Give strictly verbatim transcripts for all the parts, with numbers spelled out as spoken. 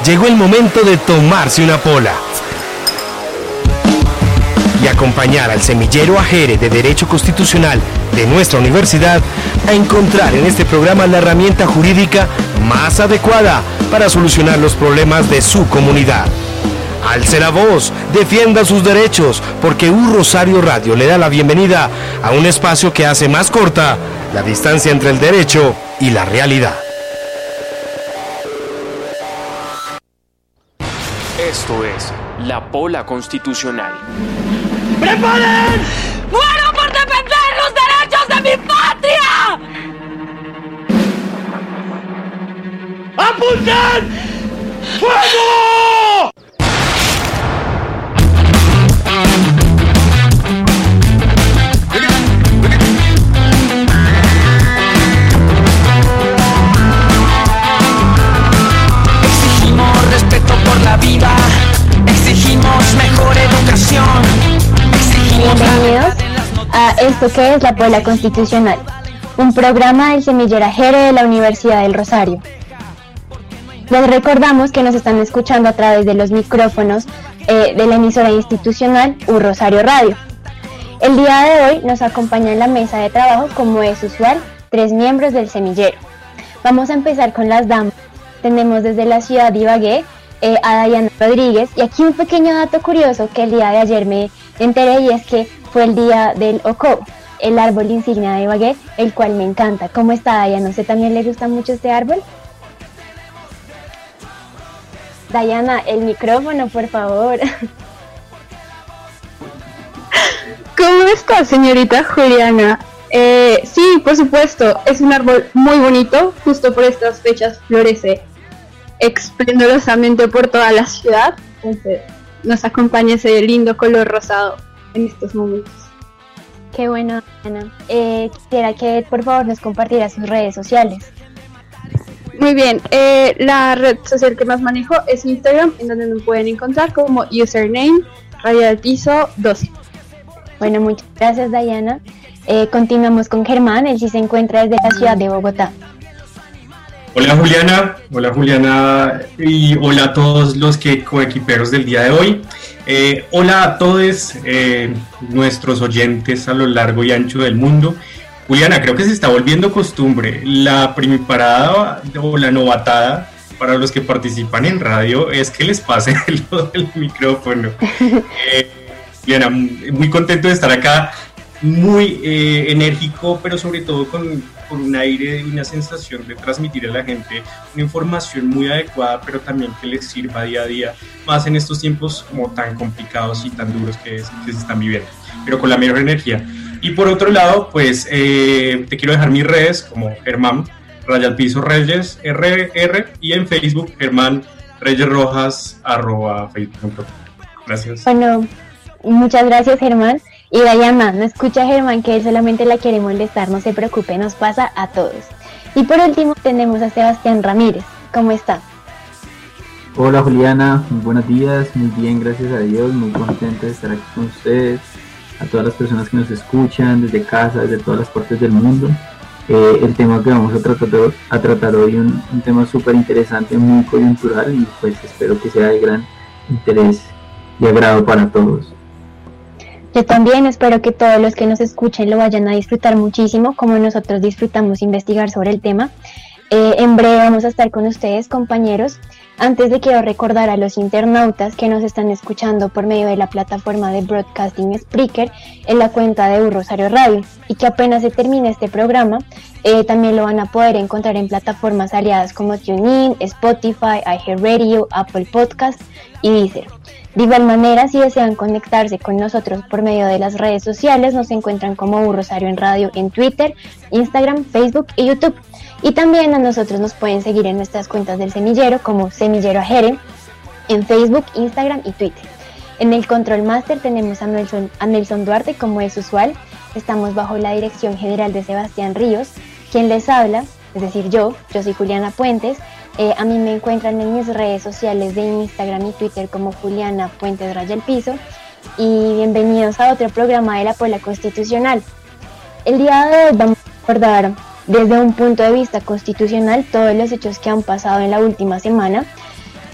llegó el momento de tomarse una pola y acompañar al semillero Ajere de Derecho Constitucional de nuestra universidad a encontrar en este programa la herramienta jurídica más adecuada para solucionar los problemas de su comunidad. Alce la voz, defienda sus derechos, porque U Rosario Radio le da la bienvenida a un espacio que hace más corta la distancia entre el derecho y la realidad. Esto es La Pola Constitucional. ¡Preparen! ¡Muero por defender los derechos de mi patria! ¡Apunten! ¡Fuego! Exigimos respeto por la vida, exigimos mejor educación, exigimos... Bienvenidos a esto que es La Pola Constitucional, un programa del semillero Ajere de la Universidad del Rosario. Les recordamos que nos están escuchando a través de los micrófonos eh, de la emisora institucional U Rosario Radio. El día de hoy nos acompaña en la mesa de trabajo, como es usual, tres miembros del semillero. Vamos a empezar con las damas. Tenemos desde la ciudad de Ibagué eh, a Dayana Rodríguez, y aquí un pequeño dato curioso que el día de ayer me enteré, y es que fue el día del Ocobo, el árbol insignia de Ibagué, el cual me encanta. ¿Cómo está, Dayana? ¿A usted también le gusta mucho este árbol? Dayana, el micrófono, por favor. ¿Cómo está, señorita Juliana? Eh, sí, por supuesto, es un árbol muy bonito, justo por estas fechas florece esplendorosamente por toda la ciudad, entonces nos acompaña ese lindo color rosado en estos momentos. Qué bueno, Dayana. Eh, quisiera que por favor nos compartiera sus redes sociales. Muy bien, eh, la red social que más manejo es Instagram, en donde me pueden encontrar como username raya del piso doce. Bueno, muchas gracias, Dayana. Eh, continuamos con Germán, él sí se encuentra desde la ciudad de Bogotá. Hola Juliana, hola Juliana y hola a todos los que coequiperos del día de hoy. Eh, hola a todos eh, nuestros oyentes a lo largo y ancho del mundo. Juliana, creo que se está volviendo costumbre la primiparada o la novatada para los que participan en radio es que les pase lo del micrófono. Eh, Juliana, muy contento de estar acá, muy eh, enérgico, pero sobre todo con, con un aire y una sensación de transmitir a la gente una información muy adecuada, pero también que les sirva día a día, más en estos tiempos como tan complicados y tan duros que, es, que se están viviendo, pero con la mejor energía. Y por otro lado, pues eh, te quiero dejar mis redes como Germán Raya al Piso Reyes R R y en Facebook Germán Reyes Rojas arroba facebook. Gracias. Bueno, muchas gracias, Germán. Y Dayana, no escucha a Germán que él solamente la quiere molestar, no se preocupe, nos pasa a todos. Y por último tenemos a Sebastián Ramírez. ¿Cómo está? Hola Juliana, muy buenos días, muy bien, gracias a Dios, muy contento de estar aquí con ustedes. A todas las personas que nos escuchan desde casa, desde todas las partes del mundo. Eh, el tema que vamos a tratar, a tratar hoy, un, un tema súper interesante, muy coyuntural, y pues espero que sea de gran interés y agrado para todos. Yo también espero que todos los que nos escuchen lo vayan a disfrutar muchísimo, como nosotros disfrutamos investigar sobre el tema. Eh, en breve vamos a estar con ustedes, compañeros. Antes de quiero recordar a los internautas que nos están escuchando por medio de la plataforma de Broadcasting Spreaker en la cuenta de U Rosario Radio, y que apenas se termine este programa, eh, también lo van a poder encontrar en plataformas aliadas como TuneIn, Spotify, iHeartRadio, Apple Podcast y Deezer. De igual manera, si desean conectarse con nosotros por medio de las redes sociales, nos encuentran como U Rosario en Radio en Twitter, Instagram, Facebook y YouTube. Y también a nosotros nos pueden seguir en nuestras cuentas del semillero como Semillero Ajere en Facebook, Instagram y Twitter. En el Control Master tenemos a Nelson, a Nelson Duarte, como es usual. Estamos bajo la dirección general de Sebastián Ríos. Quien les habla, es decir yo, yo soy Juliana Puentes. Eh, a mí me encuentran en mis redes sociales de Instagram y Twitter como Juliana Puentes Raya el Piso. Y bienvenidos a otro programa de La Pola Constitucional. El día de hoy vamos a abordar desde un punto de vista constitucional todos los hechos que han pasado en la última semana.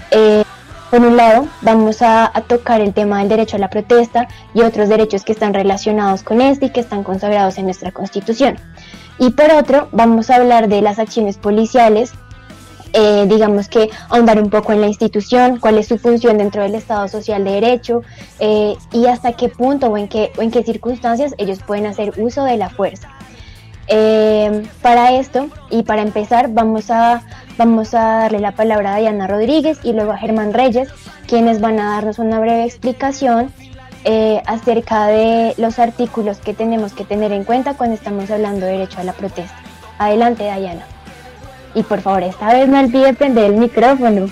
Eh, por un lado, vamos a, a tocar el tema del derecho a la protesta y otros derechos que están relacionados con este y que están consagrados en nuestra Constitución. Y por otro, vamos a hablar de las acciones policiales, eh, digamos que ahondar un poco en la institución, cuál es su función dentro del Estado Social de Derecho eh, y hasta qué punto o en qué, o en qué circunstancias ellos pueden hacer uso de la fuerza. Eh, para esto y para empezar vamos a, vamos a darle la palabra a Diana Rodríguez y luego a Germán Reyes, quienes van a darnos una breve explicación eh, acerca de los artículos que tenemos que tener en cuenta cuando estamos hablando de derecho a la protesta. Adelante, Diana. Y por favor, esta vez no olvide prender el micrófono.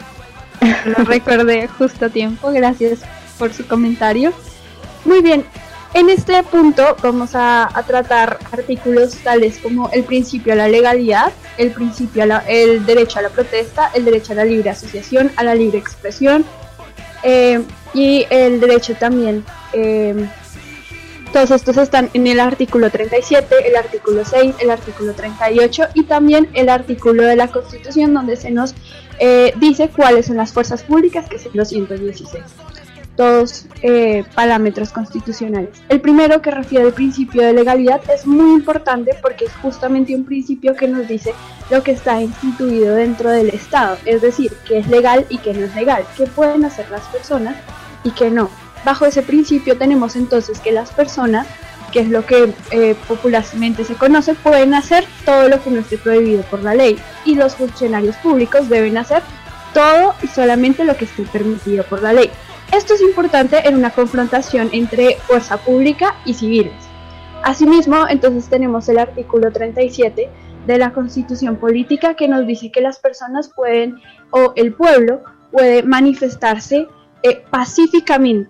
Lo recordé justo a tiempo, gracias por su comentario. Muy bien. En este punto vamos a, a tratar artículos tales como el principio a la legalidad, el principio a la, el derecho a la protesta, el derecho a la libre asociación, a la libre expresión eh, y el derecho también. Eh, todos estos están en el artículo treinta y siete, el artículo seis, el artículo treinta y ocho y también el artículo de la Constitución donde se nos eh, dice cuáles son las fuerzas públicas, que es el ciento dieciséis. Todos eh, parámetros constitucionales. El primero, que refiere al principio de legalidad, es muy importante porque es justamente un principio que nos dice lo que está instituido dentro del Estado, es decir, qué es legal y qué no es legal, qué pueden hacer las personas y qué no. Bajo ese principio tenemos entonces que las personas, que es lo que eh, popularmente se conoce, pueden hacer todo lo que no esté prohibido por la ley y los funcionarios públicos deben hacer todo y solamente lo que esté permitido por la ley. Esto es importante en una confrontación entre fuerza pública y civiles. Asimismo, entonces tenemos el artículo treinta y siete de la Constitución Política que nos dice que las personas pueden, o el pueblo puede manifestarse eh, pacíficamente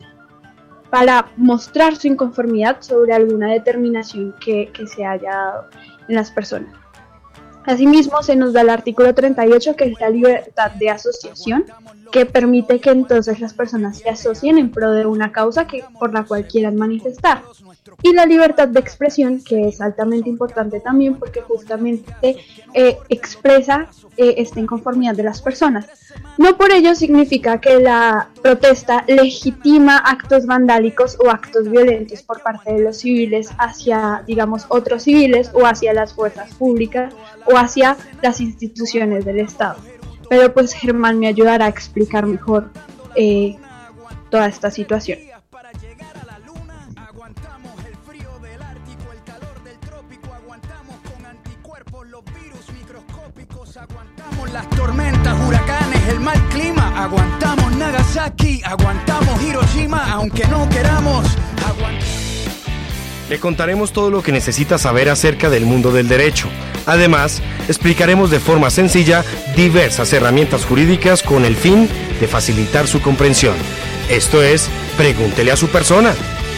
para mostrar su inconformidad sobre alguna determinación que, que se haya dado en las personas. Asimismo, se nos da el artículo treinta y ocho, que es la libertad de asociación, que permite que entonces las personas se asocien en pro de una causa que, por la cual quieran manifestar. Y la libertad de expresión, que es altamente importante también porque justamente eh, expresa eh, esta inconformidad de las personas. No por ello significa que la protesta legitima actos vandálicos o actos violentos por parte de los civiles hacia, digamos, otros civiles o hacia las fuerzas públicas o hacia las instituciones del Estado. Pero pues Germán me ayudará a explicar mejor eh, toda esta situación. Aguantamos las tormentas, huracanes, el mal clima. Aguantamos Nagasaki, aguantamos Hiroshima, aunque no queramos. Aguant- Le contaremos todo lo que necesita saber acerca del mundo del derecho. Además, explicaremos de forma sencilla diversas herramientas jurídicas con el fin de facilitar su comprensión. Esto es, pregúntele a su persona.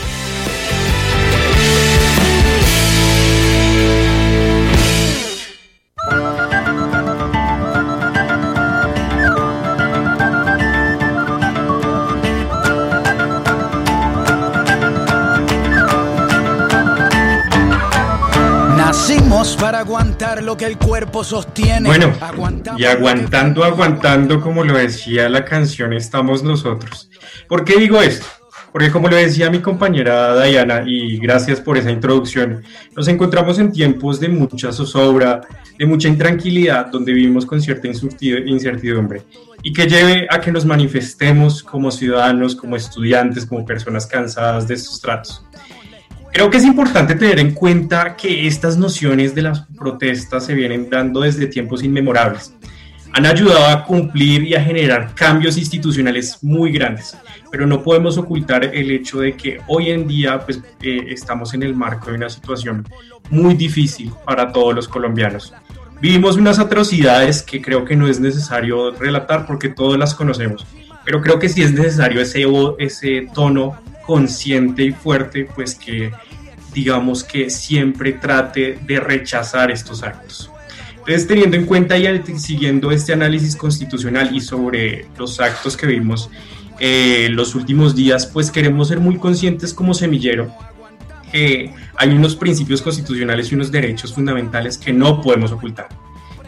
Nacimos para aguantar lo que el cuerpo sostiene. Bueno, y aguantando, aguantando, como lo decía la canción, estamos nosotros. ¿Por qué digo esto? Porque como lo decía mi compañera Diana, y gracias por esa introducción, nos encontramos en tiempos de mucha zozobra, de mucha intranquilidad, donde vivimos con cierta incertidumbre, y que lleve a que nos manifestemos como ciudadanos, como estudiantes, como personas cansadas de estos tratos. Creo que es importante tener en cuenta que estas nociones de las protestas se vienen dando desde tiempos inmemorables. Han ayudado a cumplir y a generar cambios institucionales muy grandes, pero no podemos ocultar el hecho de que hoy en día pues, eh, estamos en el marco de una situación muy difícil para todos los colombianos. Vivimos unas atrocidades que creo que no es necesario relatar porque todos las conocemos, pero creo que sí es necesario ese, ese tono consciente y fuerte, pues que digamos que siempre trate de rechazar estos actos. Entonces, teniendo en cuenta y siguiendo este análisis constitucional y sobre los actos que vimos eh, los últimos días, pues queremos ser muy conscientes como semillero que hay unos principios constitucionales y unos derechos fundamentales que no podemos ocultar.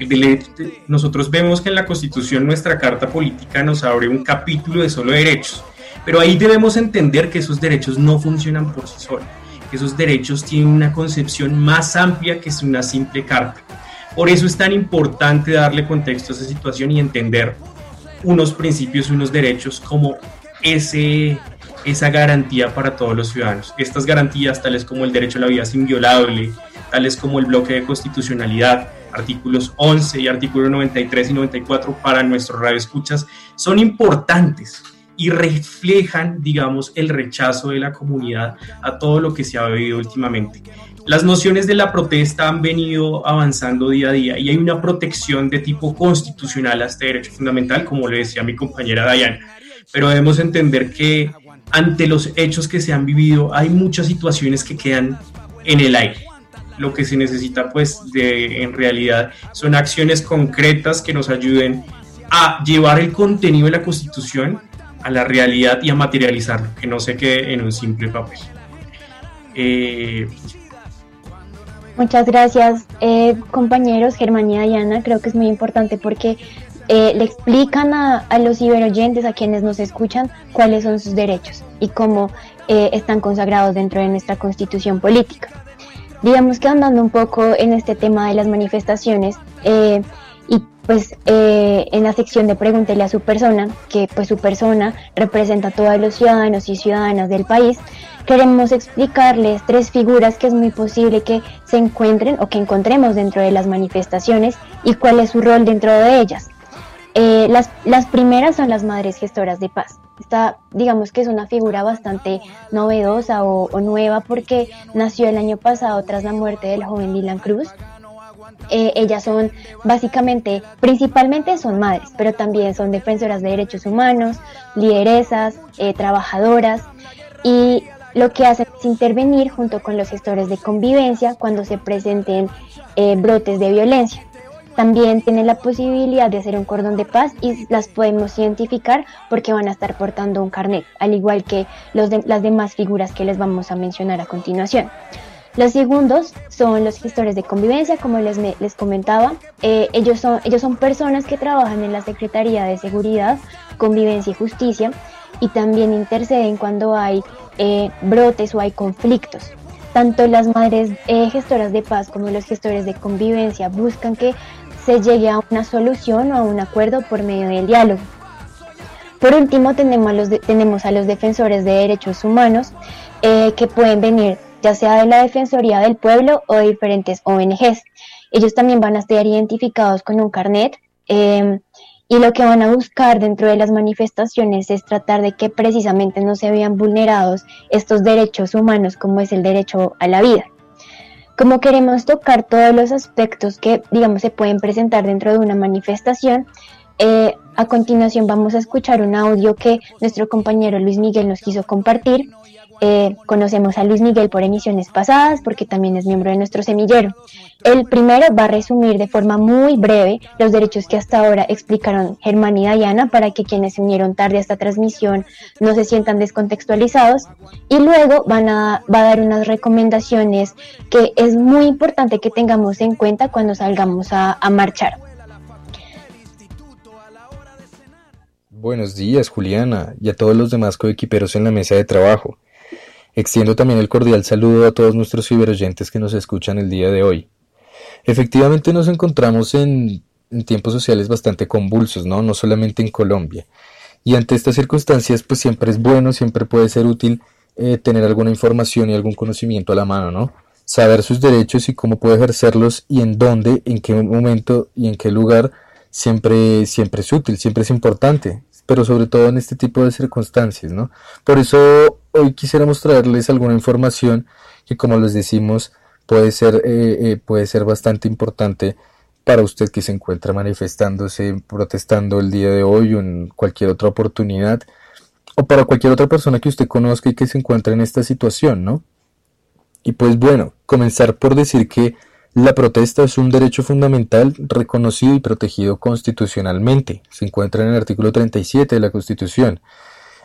Nosotros vemos que en la Constitución nuestra Carta Política nos abre un capítulo de solo derechos, pero ahí debemos entender que esos derechos no funcionan por sí solos, que esos derechos tienen una concepción más amplia que es una simple carta. Por eso es tan importante darle contexto a esa situación y entender unos principios y unos derechos como ese, esa garantía para todos los ciudadanos. Estas garantías, tales como el derecho a la vida es inviolable, tales como el bloque de constitucionalidad, artículos once y artículos noventa y tres y noventa y cuatro para nuestros radioescuchas, son importantes y reflejan, digamos, el rechazo de la comunidad a todo lo que se ha vivido últimamente. Las nociones de la protesta han venido avanzando día a día y hay una protección de tipo constitucional a este derecho fundamental, como le decía mi compañera Dayana, pero debemos entender que ante los hechos que se han vivido hay muchas situaciones que quedan en el aire. Lo que se necesita, pues, de, en realidad son acciones concretas que nos ayuden a llevar el contenido de la Constitución a la realidad y a materializarlo, que no se quede en un simple papel. Eh, Muchas gracias, eh, compañeros, Germán y Dayana. Creo que es muy importante porque eh, le explican a, a los ciberoyentes, a quienes nos escuchan, cuáles son sus derechos y cómo eh, están consagrados dentro de nuestra Constitución política. Digamos que andando un poco en este tema de las manifestaciones, eh, y pues eh, en la sección de Pregúntele a su persona, que pues su persona representa a todos los ciudadanos y ciudadanas del país, queremos explicarles tres figuras que es muy posible que se encuentren o que encontremos dentro de las manifestaciones y cuál es su rol dentro de ellas. Eh, las, las primeras son las madres gestoras de paz. Esta, digamos que es una figura bastante novedosa o, o nueva porque nació el año pasado tras la muerte del joven Dylan Cruz. Eh, ellas son básicamente, principalmente son madres, pero también son defensoras de derechos humanos, lideresas, eh, trabajadoras, y lo que hacen es intervenir junto con los gestores de convivencia cuando se presenten eh, brotes de violencia. También tienen la posibilidad de hacer un cordón de paz y las podemos identificar porque van a estar portando un carnet, al igual que los de, las demás figuras que les vamos a mencionar a continuación. Los segundos son los gestores de convivencia, como les, les comentaba. Eh, ellos, son, ellos son personas que trabajan en la Secretaría de Seguridad, Convivencia y Justicia y también interceden cuando hay eh, brotes o hay conflictos. Tanto las madres eh, gestoras de paz como los gestores de convivencia buscan que se llegue a una solución o a un acuerdo por medio del diálogo. Por último, tenemos a los, de, tenemos a los defensores de derechos humanos eh, que pueden venir ya sea de la Defensoría del Pueblo o de diferentes O N Ges. Ellos también van a estar identificados con un carnet eh, y lo que van a buscar dentro de las manifestaciones es tratar de que precisamente no se vean vulnerados estos derechos humanos como es el derecho a la vida. Como queremos tocar todos los aspectos que, digamos, se pueden presentar dentro de una manifestación, eh, a continuación vamos a escuchar un audio que nuestro compañero Luis Miguel nos quiso compartir. Eh, conocemos a Luis Miguel por emisiones pasadas porque también es miembro de nuestro semillero. El primero va a resumir de forma muy breve los derechos que hasta ahora explicaron Germán y Dayana para que quienes se unieron tarde a esta transmisión no se sientan descontextualizados, y luego van a, va a dar unas recomendaciones que es muy importante que tengamos en cuenta cuando salgamos a, a marchar. Buenos días, Juliana, y a todos los demás coequiperos en la mesa de trabajo. Extiendo también el cordial saludo a todos nuestros ciberoyentes que nos escuchan el día de hoy. Efectivamente nos encontramos en, en tiempos sociales bastante convulsos, ¿no? No solamente en Colombia. Y ante estas circunstancias, pues siempre es bueno, siempre puede ser útil eh, tener alguna información y algún conocimiento a la mano, ¿no? Saber sus derechos y cómo puede ejercerlos y en dónde, en qué momento y en qué lugar, siempre, siempre es útil, siempre es importante, pero sobre todo en este tipo de circunstancias, ¿no? Por eso hoy quisiéramos traerles alguna información que, como les decimos, puede ser, eh, eh, puede ser bastante importante para usted que se encuentra manifestándose, protestando el día de hoy o en cualquier otra oportunidad, o para cualquier otra persona que usted conozca y que se encuentre en esta situación, ¿no? Y pues bueno, comenzar por decir que la protesta es un derecho fundamental reconocido y protegido constitucionalmente. Se encuentra en el artículo treinta y siete de la Constitución.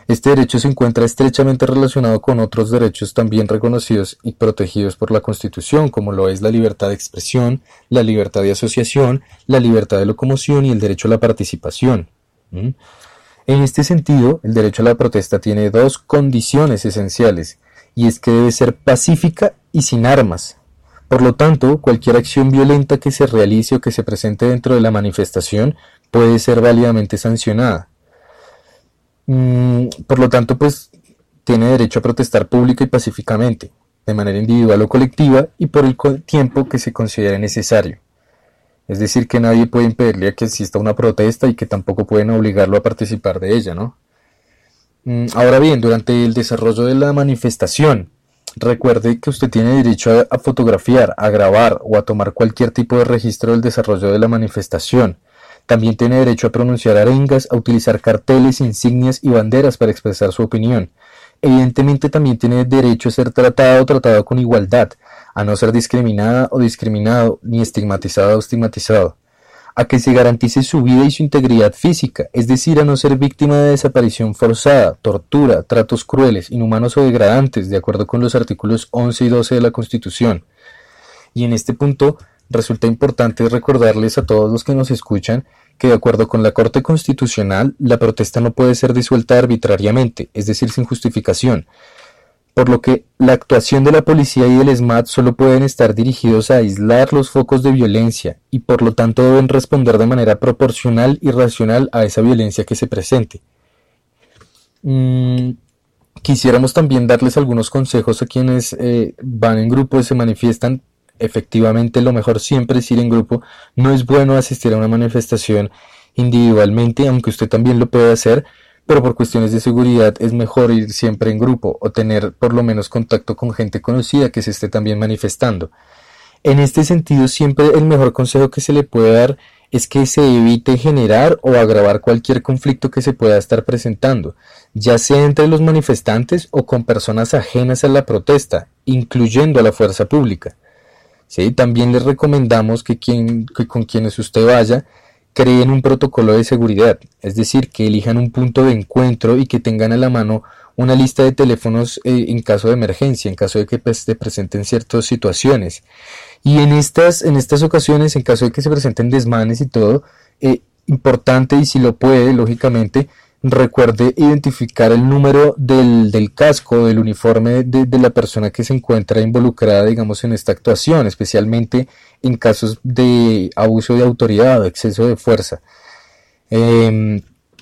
Este derecho se encuentra estrechamente relacionado con otros derechos también reconocidos y protegidos por la Constitución, como lo es la libertad de expresión, la libertad de asociación, la libertad de locomoción y el derecho a la participación. ¿Mm? En este sentido, el derecho a la protesta tiene dos condiciones esenciales, y es que debe ser pacífica y sin armas. Por lo tanto, cualquier acción violenta que se realice o que se presente dentro de la manifestación puede ser válidamente sancionada. Mm, por lo tanto, pues, tiene derecho a protestar pública y pacíficamente, de manera individual o colectiva y por el tiempo que se considere necesario. Es decir, que nadie puede impedirle a que exista una protesta y que tampoco pueden obligarlo a participar de ella, ¿no? Mm, ahora bien, durante el desarrollo de la manifestación, recuerde que usted tiene derecho a, a fotografiar, a grabar o a tomar cualquier tipo de registro del desarrollo de la manifestación. También tiene derecho a pronunciar arengas, a utilizar carteles, insignias y banderas para expresar su opinión. Evidentemente también tiene derecho a ser tratado o tratado con igualdad, a no ser discriminada o discriminado, ni estigmatizada o estigmatizado, a que se garantice su vida y su integridad física, es decir, a no ser víctima de desaparición forzada, tortura, tratos crueles, inhumanos o degradantes, de acuerdo con los artículos once y doce de la Constitución. Y en este punto resulta importante recordarles a todos los que nos escuchan que de acuerdo con la Corte Constitucional, la protesta no puede ser disuelta arbitrariamente, es decir, sin justificación, por lo que la actuación de la policía y del ESMAD solo pueden estar dirigidos a aislar los focos de violencia y por lo tanto deben responder de manera proporcional y racional a esa violencia que se presente. Mm, quisiéramos también darles algunos consejos a quienes eh, van en grupo y se manifiestan. Efectivamente, lo mejor siempre es ir en grupo. No es bueno asistir a una manifestación individualmente, aunque usted también lo puede hacer, pero por cuestiones de seguridad es mejor ir siempre en grupo o tener por lo menos contacto con gente conocida que se esté también manifestando. En este sentido, siempre el mejor consejo que se le puede dar es que se evite generar o agravar cualquier conflicto que se pueda estar presentando, ya sea entre los manifestantes o con personas ajenas a la protesta, incluyendo a la fuerza pública. ¿Sí? También les recomendamos que, quien, que con quienes usted vaya creen un protocolo de seguridad, es decir, que elijan un punto de encuentro y que tengan a la mano una lista de teléfonos eh, en caso de emergencia, en caso de que pues, se presenten ciertas situaciones. Y en estas, en estas ocasiones, en caso de que se presenten desmanes y todo, eh, importante y si lo puede, lógicamente, recuerde identificar el número del, del casco, del uniforme de, de la persona que se encuentra involucrada, digamos, en esta actuación, especialmente en casos de abuso de autoridad o exceso de fuerza. Eh,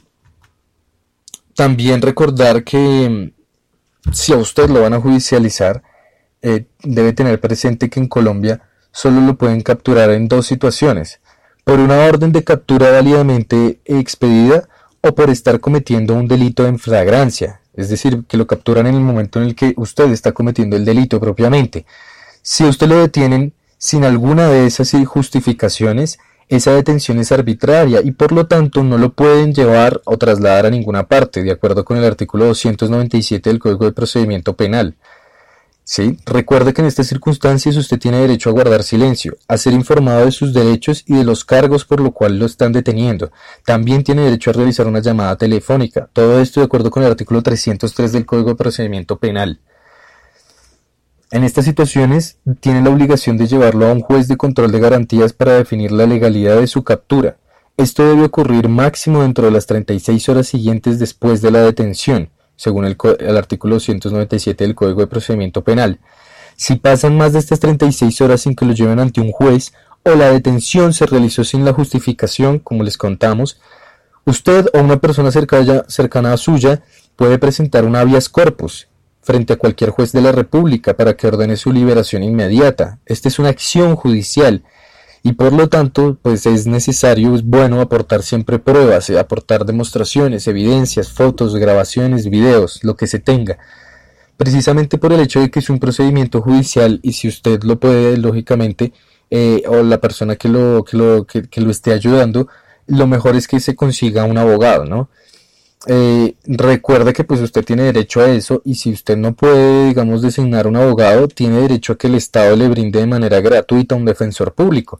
también recordar que si a usted lo van a judicializar, eh, debe tener presente que en Colombia solo lo pueden capturar en dos situaciones: por una orden de captura válidamente expedida o por estar cometiendo un delito en flagrancia, es decir, que lo capturan en el momento en el que usted está cometiendo el delito propiamente. Si a usted lo detienen sin alguna de esas justificaciones, esa detención es arbitraria y por lo tanto no lo pueden llevar o trasladar a ninguna parte, de acuerdo con el artículo doscientos noventa y siete del Código de Procedimiento Penal. ¿Sí? Recuerde que en estas circunstancias usted tiene derecho a guardar silencio, a ser informado de sus derechos y de los cargos por lo cual lo están deteniendo. También tiene derecho a realizar una llamada telefónica. Todo esto de acuerdo con el artículo trescientos tres del Código de Procedimiento Penal. En estas situaciones tiene la obligación de llevarlo a un juez de control de garantías para definir la legalidad de su captura. Esto debe ocurrir máximo dentro de las treinta y seis horas siguientes después de la detención, según el, el artículo doscientos noventa y siete del Código de Procedimiento Penal. Si pasan más de estas treinta y seis horas sin que lo lleven ante un juez o la detención se realizó sin la justificación, como les contamos, usted o una persona cercana, cercana a suya puede presentar un habeas corpus frente a cualquier juez de la República para que ordene su liberación inmediata. Esta es una acción judicial y por lo tanto pues es necesario, es bueno aportar siempre pruebas, aportar demostraciones, evidencias, fotos, grabaciones, videos, lo que se tenga, precisamente por el hecho de que es un procedimiento judicial y si usted lo puede, lógicamente, eh, o la persona que lo, que, lo, que, que lo esté ayudando, lo mejor es que se consiga un abogado, ¿no? Eh, recuerde que pues usted tiene derecho a eso y si usted no puede, digamos, designar un abogado, tiene derecho a que el Estado le brinde de manera gratuita un defensor público.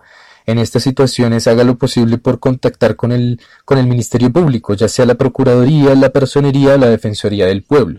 En estas situaciones haga lo posible por contactar con el, con el Ministerio Público, ya sea la Procuraduría, la Personería o la Defensoría del Pueblo.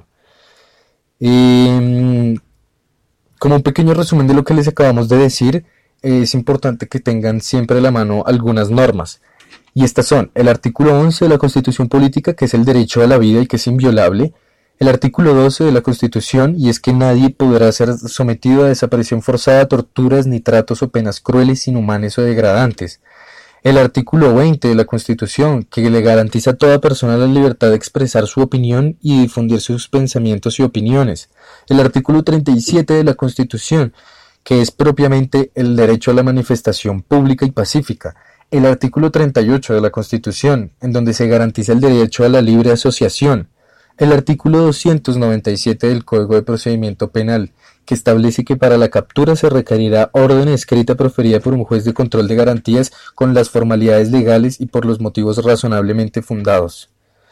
Eh, como un pequeño resumen de lo que les acabamos de decir, eh, es importante que tengan siempre a la mano algunas normas. Y estas son el artículo once de la Constitución Política, que es el derecho a la vida y que es inviolable. El artículo doce de la Constitución, y es que nadie podrá ser sometido a desaparición forzada, torturas, ni tratos o penas crueles, inhumanes o degradantes. El artículo veinte de la Constitución, que le garantiza a toda persona la libertad de expresar su opinión y difundir sus pensamientos y opiniones. El artículo treinta y siete de la Constitución, que es propiamente el derecho a la manifestación pública y pacífica. El artículo treinta y ocho de la Constitución, en donde se garantiza el derecho a la libre asociación. El artículo doscientos noventa y siete del Código de Procedimiento Penal, que establece que para la captura se requerirá orden escrita proferida por un juez de control de garantías con las formalidades legales y por los motivos razonablemente fundados.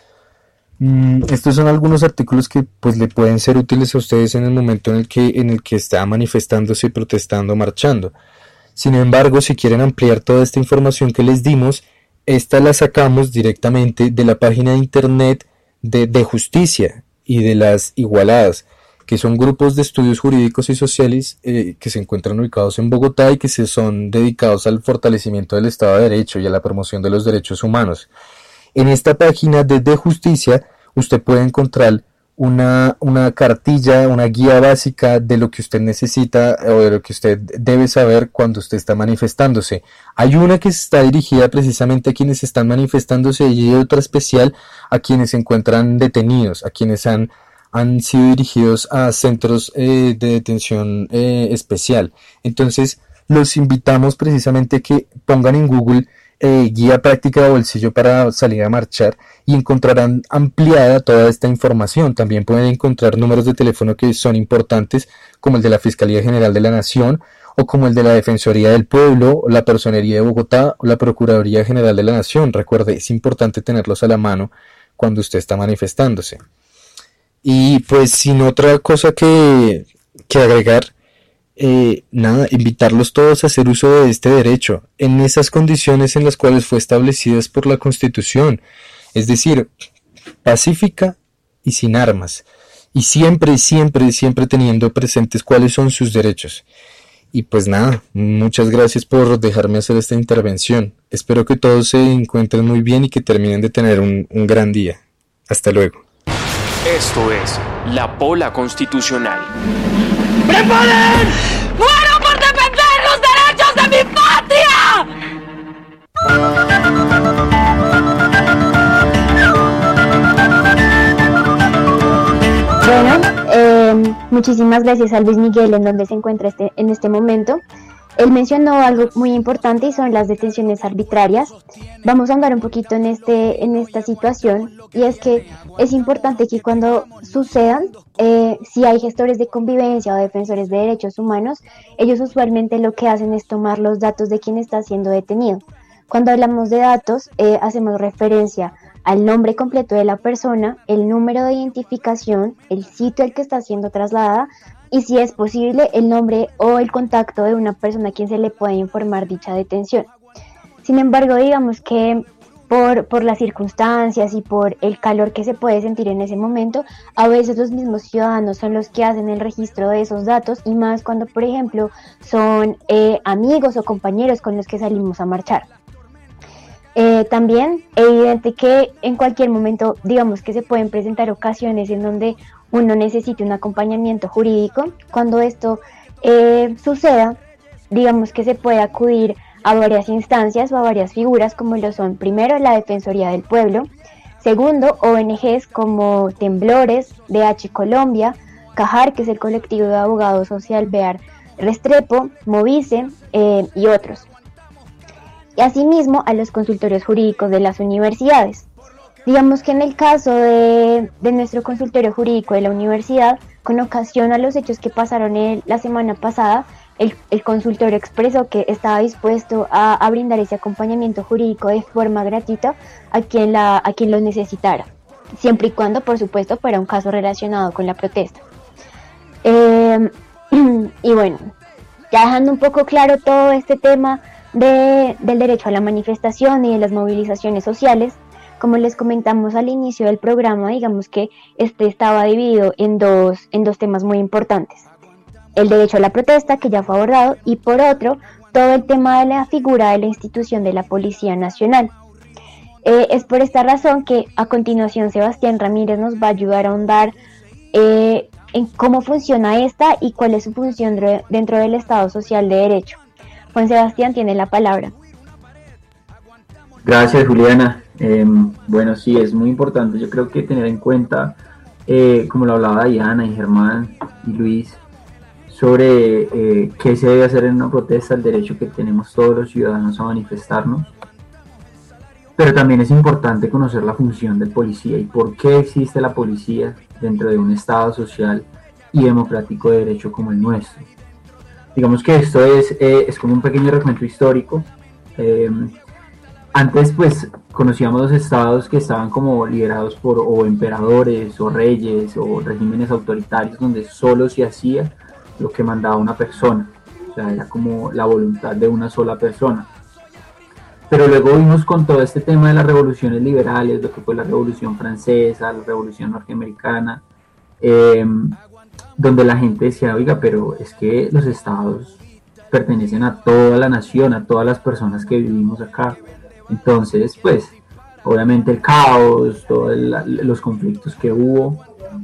Mm, estos son algunos artículos que pues le pueden ser útiles a ustedes en el momento en el que, en el que está manifestándose, protestando, marchando. Sin embargo, si quieren ampliar toda esta información que les dimos, esta la sacamos directamente de la página de internet de, de Justicia y de las Igualadas, que son grupos de estudios jurídicos y sociales eh, que se encuentran ubicados en Bogotá y que se son dedicados al fortalecimiento del Estado de Derecho y a la promoción de los derechos humanos. En esta página de, de Justicia usted puede encontrar una, una cartilla, una guía básica de lo que usted necesita o de lo que usted debe saber cuando usted está manifestándose. Hay una que está dirigida precisamente a quienes están manifestándose y otra especial a quienes se encuentran detenidos, a quienes han, han sido dirigidos a centros eh, de detención eh, especial. Entonces los invitamos precisamente a que pongan en Google Eh, guía práctica de bolsillo para salir a marchar y encontrarán ampliada toda esta información. También pueden encontrar números de teléfono que son importantes, como el de la Fiscalía General de la Nación o como el de la Defensoría del Pueblo, o la Personería de Bogotá o la Procuraduría General de la Nación. Recuerde, es importante tenerlos a la mano cuando usted está manifestándose. Y pues sin otra cosa que, que agregar, Eh, nada, invitarlos todos a hacer uso de este derecho en esas condiciones en las cuales fue establecidas por la Constitución, es decir, pacífica y sin armas, y siempre, siempre, siempre teniendo presentes cuáles son sus derechos. Y pues nada, muchas gracias por dejarme hacer esta intervención. Espero que todos se encuentren muy bien y que terminen de tener un, un gran día. Hasta luego. Esto es La Pola Constitucional. ¡Preparen! ¡Muero por defender los derechos de mi patria! Bueno, eh, muchísimas gracias a Luis Miguel en donde se encuentra este, en este momento. Él mencionó algo muy importante y son las detenciones arbitrarias. Vamos a andar un poquito en, este, en esta situación, y es que es importante que cuando sucedan, eh, si hay gestores de convivencia o defensores de derechos humanos, ellos usualmente lo que hacen es tomar los datos de quien está siendo detenido. Cuando hablamos de datos, eh, hacemos referencia al nombre completo de la persona, el número de identificación, el sitio al que está siendo trasladada, y si es posible el nombre o el contacto de una persona a quien se le puede informar dicha detención. Sin embargo, digamos que por, por las circunstancias y por el calor que se puede sentir en ese momento, a veces los mismos ciudadanos son los que hacen el registro de esos datos, y más cuando, por ejemplo, son eh, amigos o compañeros con los que salimos a marchar. Eh, también es evidente que en cualquier momento, digamos que se pueden presentar ocasiones en donde uno necesite un acompañamiento jurídico. Cuando esto eh, suceda, digamos que se puede acudir a varias instancias o a varias figuras, como lo son primero la Defensoría del Pueblo, segundo O N Ges como Temblores, D H Colombia, CAJAR, que es el colectivo de abogados social Bear Restrepo, Movice eh, y otros. Y asimismo a los consultorios jurídicos de las universidades. Digamos que en el caso de, de nuestro consultorio jurídico de la universidad, con ocasión a los hechos que pasaron el, la semana pasada, el, el consultorio expresó que estaba dispuesto a, a brindar ese acompañamiento jurídico de forma gratuita a quien, la, a quien lo necesitara, siempre y cuando, por supuesto, fuera un caso relacionado con la protesta. Eh, y bueno, ya dejando un poco claro todo este tema de, del derecho a la manifestación y de las movilizaciones sociales, como les comentamos al inicio del programa, digamos que este estaba dividido en dos, en dos temas muy importantes. El derecho a la protesta, que ya fue abordado, y por otro, todo el tema de la figura de la institución de la Policía Nacional. Eh, es por esta razón que a continuación Sebastián Ramírez nos va a ayudar a ahondar eh, en cómo funciona esta y cuál es su función dentro del Estado Social de Derecho. Juan Sebastián tiene la palabra. Gracias, Juliana. Eh, bueno, sí, es muy importante, yo creo que tener en cuenta, eh, como lo hablaba Diana y Germán y Luis, sobre eh, qué se debe hacer en una protesta, el derecho que tenemos todos los ciudadanos a manifestarnos. Pero también es importante conocer la función del policía y por qué existe la policía dentro de un Estado social y democrático de derecho como el nuestro. Digamos que esto es, eh, es como un pequeño recuento histórico. Eh, antes pues conocíamos los estados que estaban como liderados por o emperadores o reyes o regímenes autoritarios donde solo se hacía lo que mandaba una persona, o sea, era como la voluntad de una sola persona. Pero luego vimos con todo este tema de las revoluciones liberales, lo que fue la Revolución Francesa, la Revolución Norteamericana, eh, donde la gente decía, oiga, pero es que los estados pertenecen a toda la nación, a todas las personas que vivimos acá. Entonces, pues, obviamente el caos, todos los conflictos que hubo,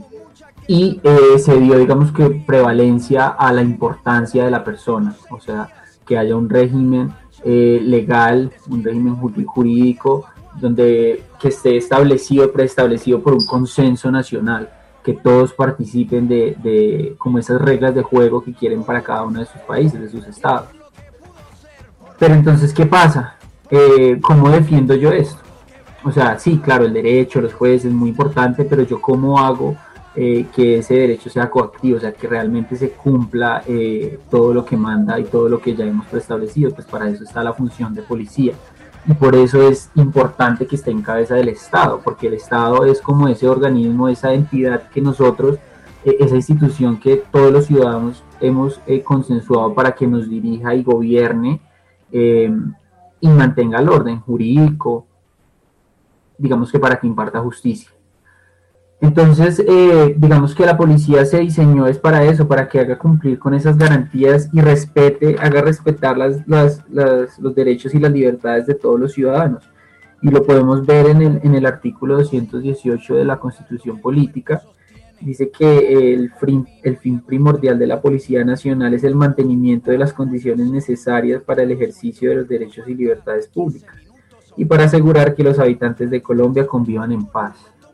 y eh, se dio, digamos que, prevalencia a la importancia de la persona, o sea, que haya un régimen eh, legal, un régimen jurídico, donde que esté establecido, preestablecido por un consenso nacional, que todos participen de, de como esas reglas de juego que quieren para cada uno de sus países, de sus estados. Pero entonces, ¿qué pasa? Eh, ¿Cómo defiendo yo esto? O sea, sí, claro, el derecho, los jueces es muy importante, pero yo ¿cómo hago eh, que ese derecho sea coactivo? O sea, que realmente se cumpla eh, todo lo que manda y todo lo que ya hemos preestablecido. Pues para eso está la función de policía. Y por eso es importante que esté en cabeza del Estado, porque el Estado es como ese organismo, esa entidad que nosotros, eh, esa institución que todos los ciudadanos hemos eh, consensuado para que nos dirija y gobierne eh, y mantenga el orden jurídico, digamos que para que imparta justicia. Entonces, eh, digamos que la policía se diseñó es para eso, para que haga cumplir con esas garantías y respete, haga respetar las, las, las, los derechos y las libertades de todos los ciudadanos. Y lo podemos ver en el, en el artículo doscientos dieciocho de la Constitución Política. Dice que el fin, el fin primordial de la Policía Nacional es el mantenimiento de las condiciones necesarias para el ejercicio de los derechos y libertades públicas y para asegurar que los habitantes de Colombia convivan en paz.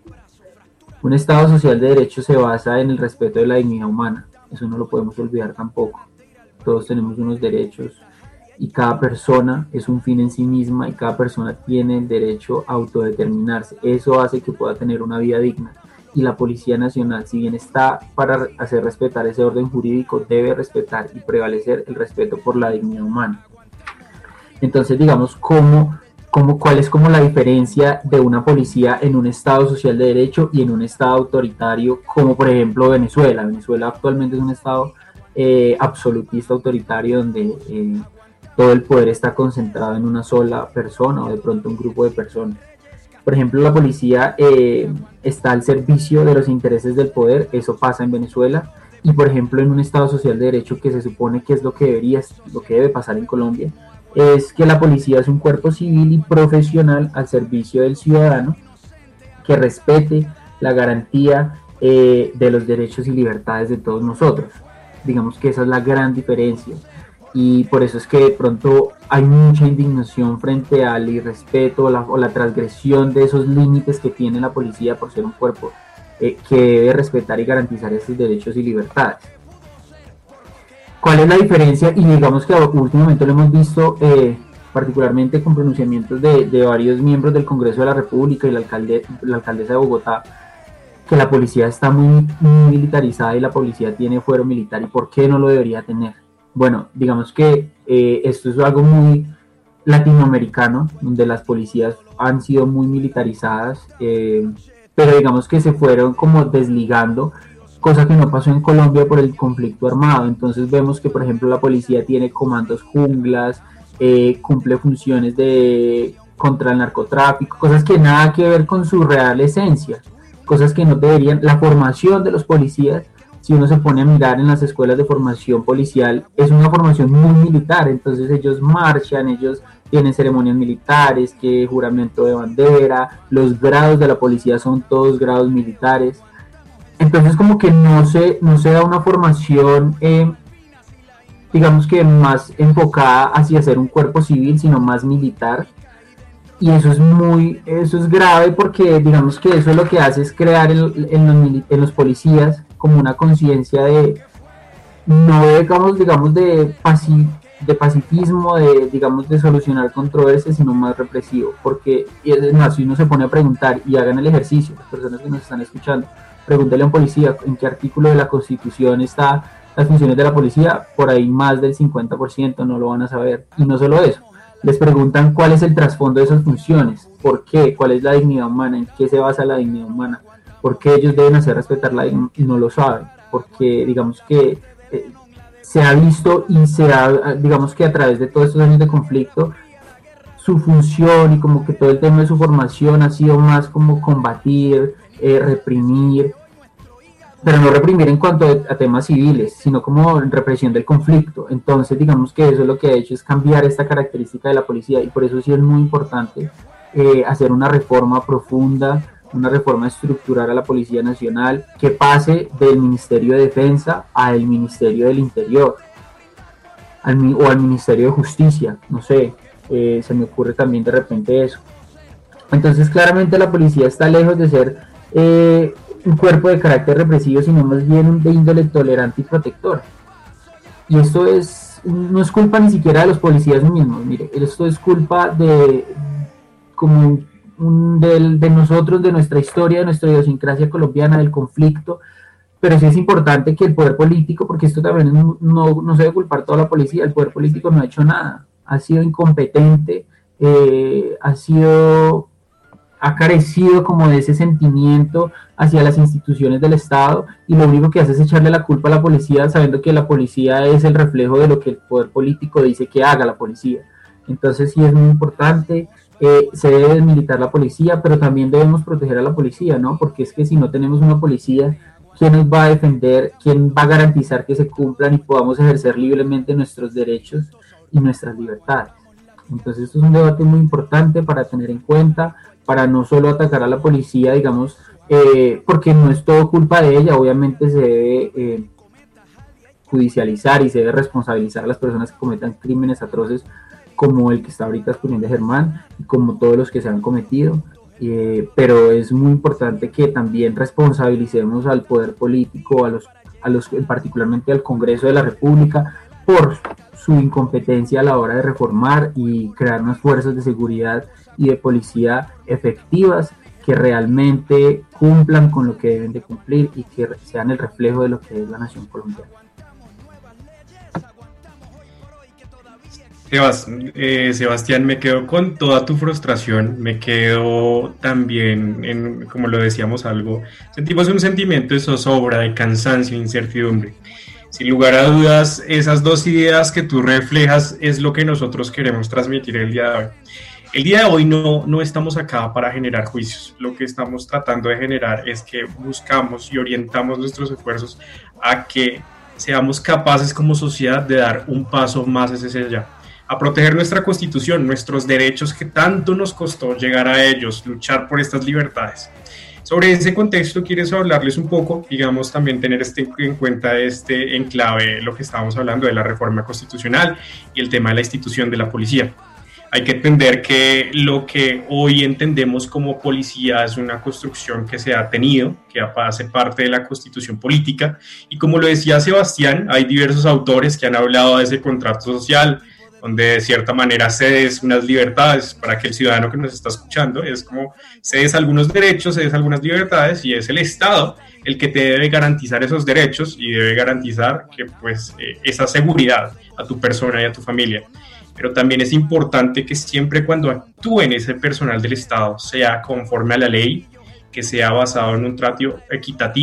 Un Estado social de derecho se basa en el respeto de la dignidad humana, eso no lo podemos olvidar tampoco. Todos tenemos unos derechos y cada persona es un fin en sí misma y cada persona tiene el derecho a autodeterminarse. Eso hace que pueda tener una vida digna. Y la Policía Nacional, si bien está para hacer respetar ese orden jurídico, debe respetar y prevalecer el respeto por la dignidad humana. Entonces, digamos, ¿cómo, cómo, ¿cuál es como la diferencia de una policía en un Estado social de derecho y en un Estado autoritario, como por ejemplo Venezuela? Venezuela actualmente es un Estado eh, absolutista, autoritario, donde eh, todo el poder está concentrado en una sola persona o de pronto un grupo de personas. Por ejemplo, la policía eh, está al servicio de los intereses del poder, eso pasa en Venezuela, y por ejemplo en un Estado social de derecho, que se supone que es lo que debería, lo que debe pasar en Colombia, es que la policía es un cuerpo civil y profesional al servicio del ciudadano, que respete la garantía eh, de los derechos y libertades de todos nosotros. Digamos que esa es la gran diferencia. Y por eso es que de pronto hay mucha indignación frente al irrespeto o la, o la transgresión de esos límites que tiene la policía por ser un cuerpo eh, que debe respetar y garantizar esos derechos y libertades. ¿Cuál es la diferencia? Y digamos que últimamente lo hemos visto eh, particularmente con pronunciamientos de, de varios miembros del Congreso de la República y la, alcalde, la alcaldesa de Bogotá, que la policía está muy, muy militarizada y la policía tiene fuero militar. ¿Y por qué no lo debería tener? Bueno, digamos que eh, esto es algo muy latinoamericano, donde las policías han sido muy militarizadas, eh, pero digamos que se fueron como desligando, cosa que no pasó en Colombia por el conflicto armado. Entonces vemos que, por ejemplo, la policía tiene comandos junglas, eh, cumple funciones de contra el narcotráfico, cosas que nada que ver con su real esencia, cosas que no deberían. La formación de los policías, si uno se pone a mirar en las escuelas de formación policial, es una formación muy militar, entonces ellos marchan, ellos tienen ceremonias militares, que juramento de bandera, los grados de la policía son todos grados militares, entonces como que no se, no se da una formación, eh, digamos que más enfocada hacia ser un cuerpo civil, sino más militar, y eso es muy, eso es grave porque digamos que eso lo que hace es crear en, en, los, en los policías como una conciencia de, no digamos, digamos de, paci, de pacifismo, de, digamos, de solucionar controversias, sino más represivo, porque es más, si uno se pone a preguntar y hagan el ejercicio, las personas que nos están escuchando, pregúntale a un policía en qué artículo de la Constitución está las funciones de la policía, por ahí más del cincuenta por ciento no lo van a saber, y no solo eso, les preguntan cuál es el trasfondo de esas funciones, por qué, cuál es la dignidad humana, en qué se basa la dignidad humana, por qué ellos deben hacer respetarla y no lo saben, porque digamos que eh, se ha visto y se ha, digamos que a través de todos estos años de conflicto, su función y como que todo el tema de su formación ha sido más como combatir, eh, reprimir, pero no reprimir en cuanto a, a temas civiles, sino como represión del conflicto. Entonces digamos que eso lo que ha hecho es cambiar esta característica de la policía, y por eso sí es muy importante eh, hacer una reforma profunda, una reforma estructural a la Policía Nacional, que pase del Ministerio de Defensa al Ministerio del Interior, al, o al Ministerio de Justicia, no sé, eh, se me ocurre también de repente eso. Entonces claramente la policía está lejos de ser eh, un cuerpo de carácter represivo, sino más bien de índole tolerante y protector. Y esto es, no es culpa ni siquiera de los policías mismos, mire, esto es culpa de como un, de, de nosotros, de nuestra historia, de nuestra idiosincrasia colombiana, del conflicto, pero sí es importante que el poder político, porque esto también no, no, no se debe culpar toda la policía, el poder político no ha hecho nada, ha sido incompetente, eh, ha sido... ha carecido como de ese sentimiento hacia las instituciones del Estado, y lo único que hace es echarle la culpa a la policía, sabiendo que la policía es el reflejo de lo que el poder político dice que haga la policía. Entonces sí es muy importante, eh, se debe desmilitar la policía, pero también debemos proteger a la policía, ¿no? Porque es que si no tenemos una policía, ¿quién nos va a defender? ¿Quién va a garantizar que se cumplan y podamos ejercer libremente nuestros derechos y nuestras libertades? Entonces esto es un debate muy importante para tener en cuenta, para no solo atacar a la policía, digamos, eh, porque no es todo culpa de ella, obviamente se debe eh, judicializar y se debe responsabilizar a las personas que cometan crímenes atroces como el que está ahorita exponiendo Germán y como todos los que se han cometido, eh, pero es muy importante que también responsabilicemos al poder político, a los, a los, particularmente al Congreso de la República, por su incompetencia a la hora de reformar y crear unas fuerzas de seguridad y de policía efectivas que realmente cumplan con lo que deben de cumplir y que sean el reflejo de lo que es la nación colombiana. Sebas, eh, Sebastián, me quedo con toda tu frustración, me quedo también, en, como lo decíamos algo, sentimos un sentimiento de zozobra, de cansancio, incertidumbre. Sin lugar a dudas, esas dos ideas que tú reflejas es lo que nosotros queremos transmitir el día de hoy. El día de hoy no, no estamos acá para generar juicios, lo que estamos tratando de generar es que buscamos y orientamos nuestros esfuerzos a que seamos capaces como sociedad de dar un paso más hacia allá, a proteger nuestra Constitución, nuestros derechos que tanto nos costó llegar a ellos, luchar por estas libertades. Sobre ese contexto quiero hablarles un poco, digamos también tener este, en cuenta este enclave, lo que estábamos hablando de la reforma constitucional y el tema de la institución de la policía. Hay que entender que lo que hoy entendemos como policía es una construcción que se ha tenido, que hace parte de la constitución política, y como lo decía Sebastián, hay diversos autores que han hablado de ese contrato social, donde de cierta manera cedes unas libertades para que el ciudadano que nos está escuchando, es como cedes algunos derechos, cedes algunas libertades, y es el Estado el que te debe garantizar esos derechos y debe garantizar que pues eh, esa seguridad a tu persona y a tu familia. Pero también es importante que siempre cuando actúen ese personal del Estado sea conforme a la ley, que sea basado en un trato equitativo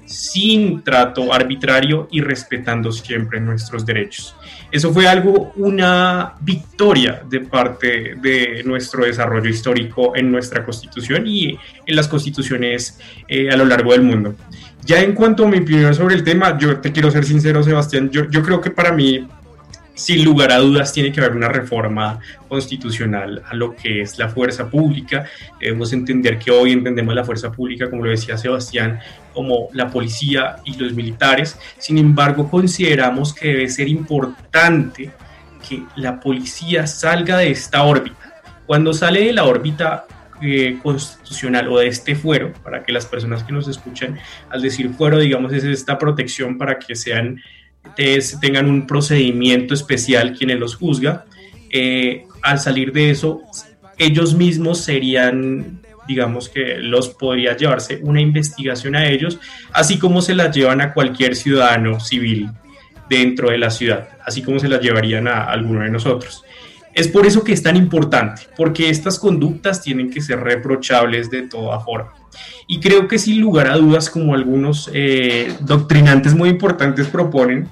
sin trato arbitrario y respetando siempre nuestros derechos. Eso fue algo, una victoria de parte de nuestro desarrollo histórico en nuestra Constitución y en las constituciones eh, a lo largo del mundo. Ya en cuanto a mi opinión sobre el tema, yo te quiero ser sincero, Sebastián, yo, yo creo que para mí, sin lugar a dudas, tiene que haber una reforma constitucional a lo que es la fuerza pública. Debemos entender que hoy entendemos la fuerza pública, como lo decía Sebastián, como la policía y los militares. Sin embargo, consideramos que debe ser importante que la policía salga de esta órbita. Cuando sale de la órbita eh, constitucional o de este fuero, para que las personas que nos escuchan, al decir fuero, digamos, es esta protección para que sean tengan un procedimiento especial quienes los juzga, eh, al salir de eso, ellos mismos serían, digamos que los podría llevarse una investigación a ellos, así como se la llevan a cualquier ciudadano civil dentro de la ciudad, así como se la llevarían a alguno de nosotros. Es por eso que es tan importante, porque estas conductas tienen que ser reprochables de toda forma. Y creo que sin lugar a dudas, como algunos eh, doctrinantes muy importantes proponen,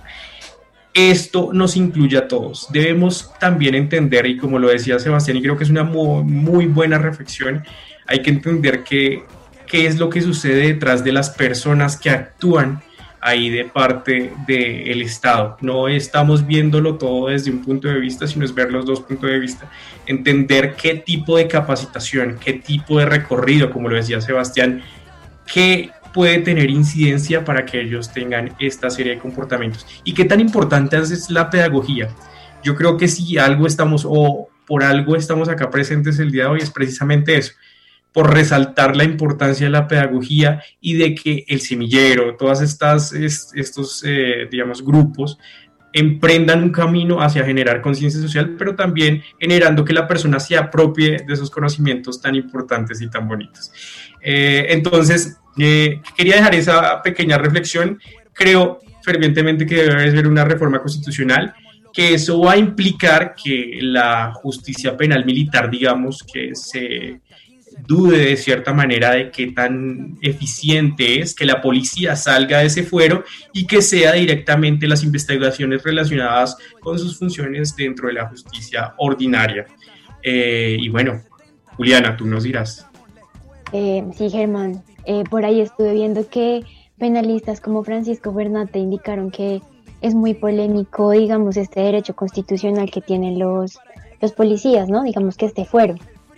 esto nos incluye a todos. Debemos también entender, y como lo decía Sebastián, y creo que es una muy, muy buena reflexión, hay que entender que, qué es lo que sucede detrás de las personas que actúan ahí de parte del Estado. No estamos viéndolo todo desde un punto de vista, sino es ver los dos puntos de vista, entender qué tipo de capacitación, qué tipo de recorrido, como lo decía Sebastián, qué puede tener incidencia para que ellos tengan esta serie de comportamientos. Y qué tan importante es la pedagogía. Yo creo que si algo estamos, o por algo estamos acá presentes el día de hoy, es precisamente eso, por resaltar la importancia de la pedagogía y de que el semillero, todas estas, estos, eh, digamos, grupos, emprendan un camino hacia generar conciencia social, pero también generando que la persona se apropie de esos conocimientos tan importantes y tan bonitos. Eh, entonces, eh, quería dejar esa pequeña reflexión. Creo fervientemente que debe haber una reforma constitucional, que eso va a implicar que la justicia penal militar, digamos, que se dude de cierta manera de qué tan eficiente es, que la policía salga de ese fuero y que sea directamente las investigaciones relacionadas con sus funciones dentro de la justicia ordinaria. Eh, y bueno, Juliana, tú nos dirás. Eh, sí, Germán, eh, por ahí estuve viendo que penalistas como Francisco Bernate indicaron que es muy polémico, digamos, este derecho constitucional que tienen los, los policías, ¿no? Digamos que este fuero.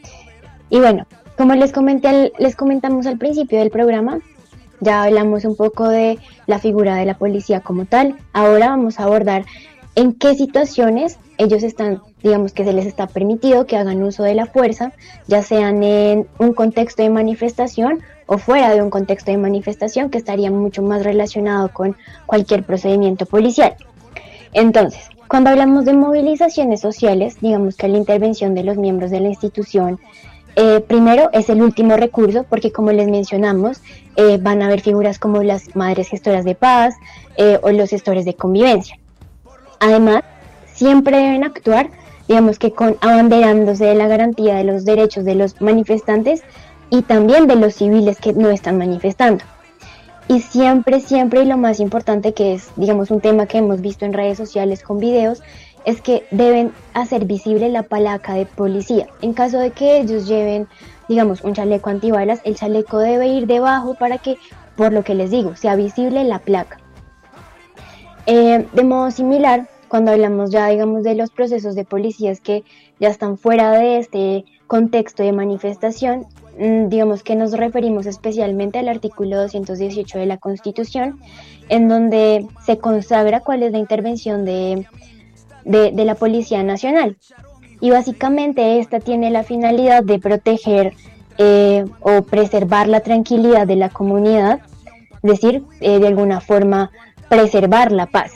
Y bueno, como les comenté, al, les comentamos al principio del programa, ya hablamos un poco de la figura de la policía como tal. Ahora vamos a abordar en qué situaciones ellos están, digamos que se les está permitido que hagan uso de la fuerza, ya sean en un contexto de manifestación o fuera de un contexto de manifestación, que estaría mucho más relacionado con cualquier procedimiento policial. Entonces, cuando hablamos de movilizaciones sociales, digamos que la intervención de los miembros de la institución Eh, primero es el último recurso, porque como les mencionamos, eh, van a haber figuras como las madres gestoras de paz eh, o los gestores de convivencia. Además, siempre deben actuar, digamos que con abanderándose de la garantía de los derechos de los manifestantes y también de los civiles que no están manifestando. Y siempre, siempre, y lo más importante, que es, digamos, un tema que hemos visto en redes sociales con videos, es que deben hacer visible la placa de policía. En caso de que ellos lleven, digamos, un chaleco antibalas, el chaleco debe ir debajo para que, por lo que les digo, sea visible la placa. Eh, de modo similar, cuando hablamos ya, digamos, de los procesos de policías que ya están fuera de este contexto de manifestación, mmm, digamos que nos referimos especialmente al artículo doscientos dieciocho de la Constitución, en donde se consagra cuál es la intervención de De, de la Policía Nacional, y básicamente esta tiene la finalidad de proteger eh, o preservar la tranquilidad de la comunidad, es decir, eh, de alguna forma preservar la paz,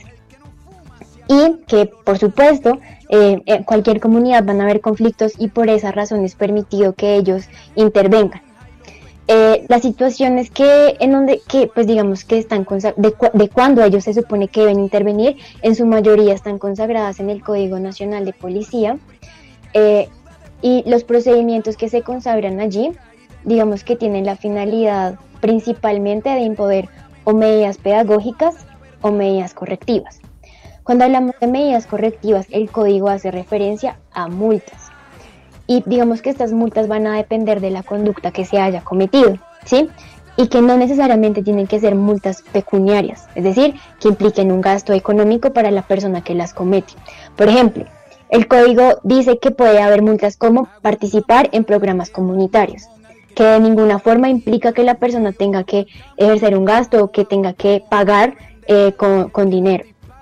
y que por supuesto eh, en cualquier comunidad van a haber conflictos y por esa razón es permitido que ellos intervengan. Eh, las situaciones que en donde que pues digamos que están consa- de, cu- de cuando ellos se supone que deben intervenir, en su mayoría están consagradas en el Código Nacional de Policía, eh, y los procedimientos que se consagran allí, digamos que tienen la finalidad principalmente de imponer o medidas pedagógicas o medidas correctivas. Cuando hablamos de medidas correctivas, el código hace referencia a multas. Y digamos que estas multas van a depender de la conducta que se haya cometido, ¿sí? Y que no necesariamente tienen que ser multas pecuniarias, es decir, que impliquen un gasto económico para la persona que las comete. Por ejemplo, el código dice que puede haber multas como participar en programas comunitarios, que de ninguna forma implica que la persona tenga que ejercer un gasto o que tenga que pagar eh, con, con dinero.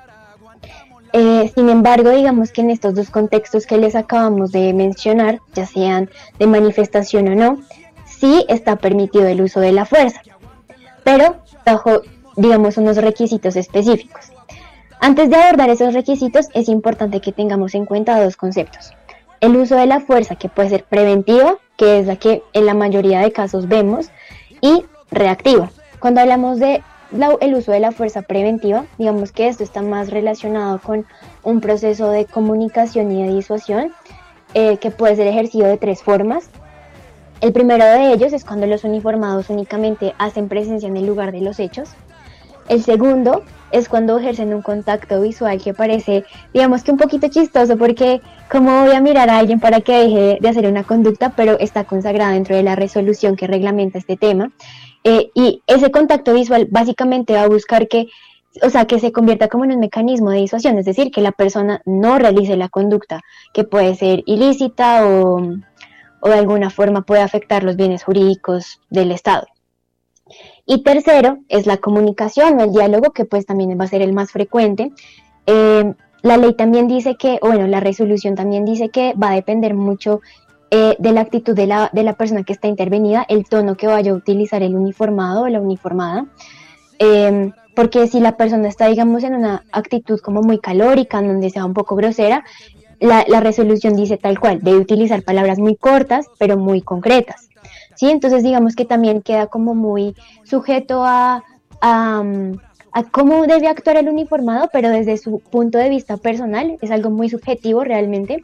Eh, sin embargo, digamos que en estos dos contextos que les acabamos de mencionar, ya sean de manifestación o no, sí está permitido el uso de la fuerza, pero bajo, digamos, unos requisitos específicos. Antes de abordar esos requisitos, es importante que tengamos en cuenta dos conceptos. El uso de la fuerza, que puede ser preventiva, que es la que en la mayoría de casos vemos, y reactiva. Cuando hablamos de La, el uso de la fuerza preventiva, digamos que esto está más relacionado con un proceso de comunicación y de disuasión eh, que puede ser ejercido de tres formas. El primero de ellos es cuando los uniformados únicamente hacen presencia en el lugar de los hechos. El segundo es cuando ejercen un contacto visual que parece, digamos que un poquito chistoso, porque cómo voy a mirar a alguien para que deje de hacer una conducta, pero está consagrada dentro de la resolución que reglamenta este tema. Eh, y ese contacto visual básicamente va a buscar que, o sea, que se convierta como en un mecanismo de disuasión, es decir, que la persona no realice la conducta que puede ser ilícita o, o de alguna forma puede afectar los bienes jurídicos del Estado. Y tercero es la comunicación o el diálogo, que pues también va a ser el más frecuente. Eh, la ley también dice que, o bueno, la resolución también dice que va a depender mucho Eh, de la actitud de la, de la persona que está intervenida, el tono que vaya a utilizar el uniformado o la uniformada, eh, porque si la persona está, digamos, en una actitud como muy calórica, en donde sea un poco grosera, la, la resolución dice tal cual, debe utilizar palabras muy cortas, pero muy concretas, ¿sí? Entonces digamos que también queda como muy sujeto a, a, a cómo debe actuar el uniformado, pero desde su punto de vista personal, es algo muy subjetivo realmente.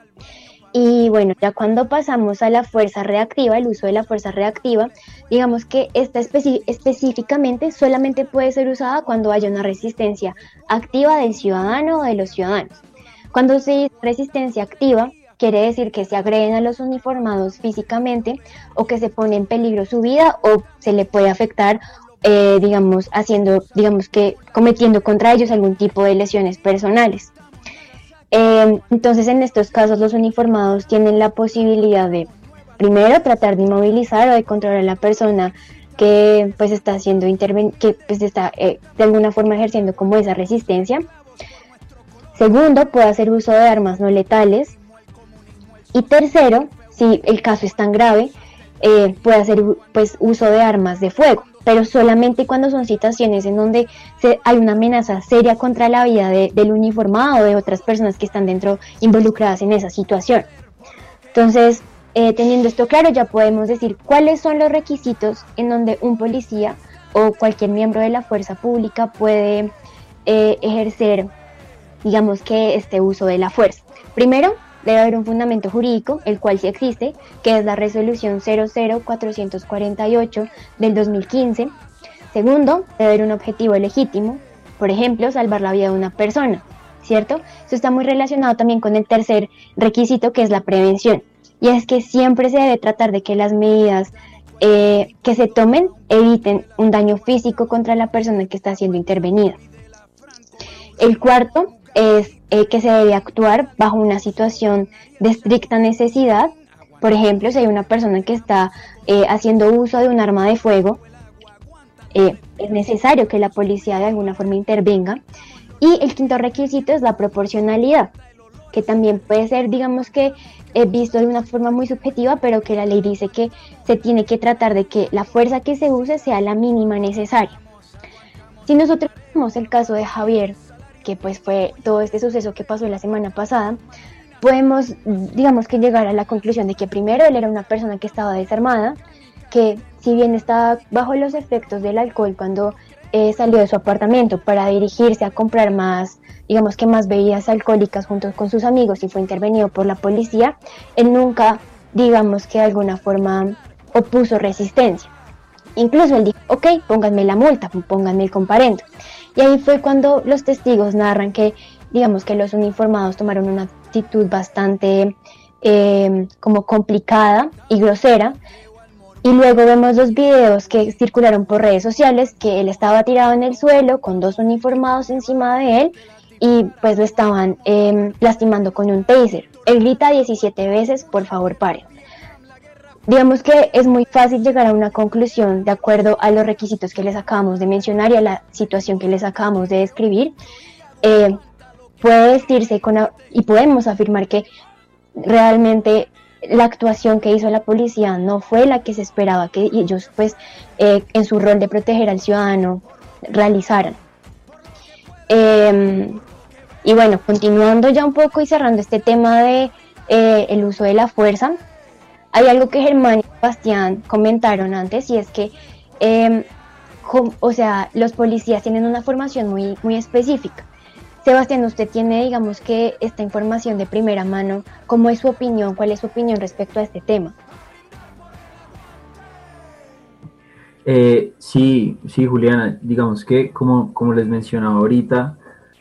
Y bueno, ya cuando pasamos a la fuerza reactiva, el uso de la fuerza reactiva, digamos que esta especi- específicamente solamente puede ser usada cuando haya una resistencia activa del ciudadano o de los ciudadanos. Cuando se dice resistencia activa, quiere decir que se agreden a los uniformados físicamente o que se pone en peligro su vida o se le puede afectar, eh, digamos, haciendo, digamos que cometiendo contra ellos algún tipo de lesiones personales. Eh, entonces en estos casos los uniformados tienen la posibilidad de primero tratar de inmovilizar o de controlar a la persona que pues está haciendo interven que pues está eh, de alguna forma ejerciendo como esa resistencia. Segundo, puede hacer uso de armas no letales. Y tercero, si el caso es tan grave, eh, puede hacer pues uso de armas de fuego, pero solamente cuando son situaciones en donde se, hay una amenaza seria contra la vida de, del uniformado o de otras personas que están dentro involucradas en esa situación. Entonces, eh, teniendo esto claro, ya podemos decir cuáles son los requisitos en donde un policía o cualquier miembro de la fuerza pública puede eh, ejercer, digamos que este uso de la fuerza. Primero, debe haber un fundamento jurídico, el cual sí existe, que es la resolución cero cero cuatrocientos cuarenta y ocho del dos mil quince. Segundo, debe haber un objetivo legítimo, por ejemplo, salvar la vida de una persona, ¿cierto? Eso está muy relacionado también con el tercer requisito, que es la prevención. Y es que siempre se debe tratar de que las medidas eh, que se tomen eviten un daño físico contra la persona que está siendo intervenida. El cuarto es eh, que se debe actuar bajo una situación de estricta necesidad. Por ejemplo, si hay una persona que está eh, haciendo uso de un arma de fuego, eh, es necesario que la policía de alguna forma intervenga. Y el quinto requisito es la proporcionalidad, que también puede ser, digamos que, eh, visto de una forma muy subjetiva, pero que la ley dice que se tiene que tratar de que la fuerza que se use sea la mínima necesaria. Si nosotros vemos el caso de Javier, que pues fue todo este suceso que pasó la semana pasada, podemos, digamos que llegar a la conclusión de que primero él era una persona que estaba desarmada, que si bien estaba bajo los efectos del alcohol cuando eh, salió de su apartamento para dirigirse a comprar más, digamos que más bebidas alcohólicas junto con sus amigos y fue intervenido por la policía, él nunca, digamos que de alguna forma opuso resistencia. incluso él dijo, ok, pónganme la multa, pónganme el comparendo. Y ahí fue cuando los testigos narran que, digamos que los uniformados tomaron una actitud bastante eh, como complicada y grosera. Y luego vemos los videos que circularon por redes sociales, que él estaba tirado en el suelo con dos uniformados encima de él y pues lo estaban eh, lastimando con un taser. Él grita diecisiete veces, por favor paren. Digamos que es muy fácil llegar a una conclusión de acuerdo a los requisitos que les acabamos de mencionar y a la situación que les acabamos de describir. Eh, puede decirse con, y podemos afirmar que realmente la actuación que hizo la policía no fue la que se esperaba que ellos pues eh, en su rol de proteger al ciudadano realizaran. Eh, y bueno, continuando ya un poco y cerrando este tema de eh, el uso de la fuerza, hay algo que Germán y Sebastián comentaron antes, y es que eh, com, o sea, los policías tienen una formación muy, muy específica. Sebastián, usted tiene, digamos que esta información de primera mano. ¿Cómo es su opinión? ¿Cuál es su opinión respecto a este tema? Eh, sí, sí, Juliana, digamos que como, como les mencionaba ahorita,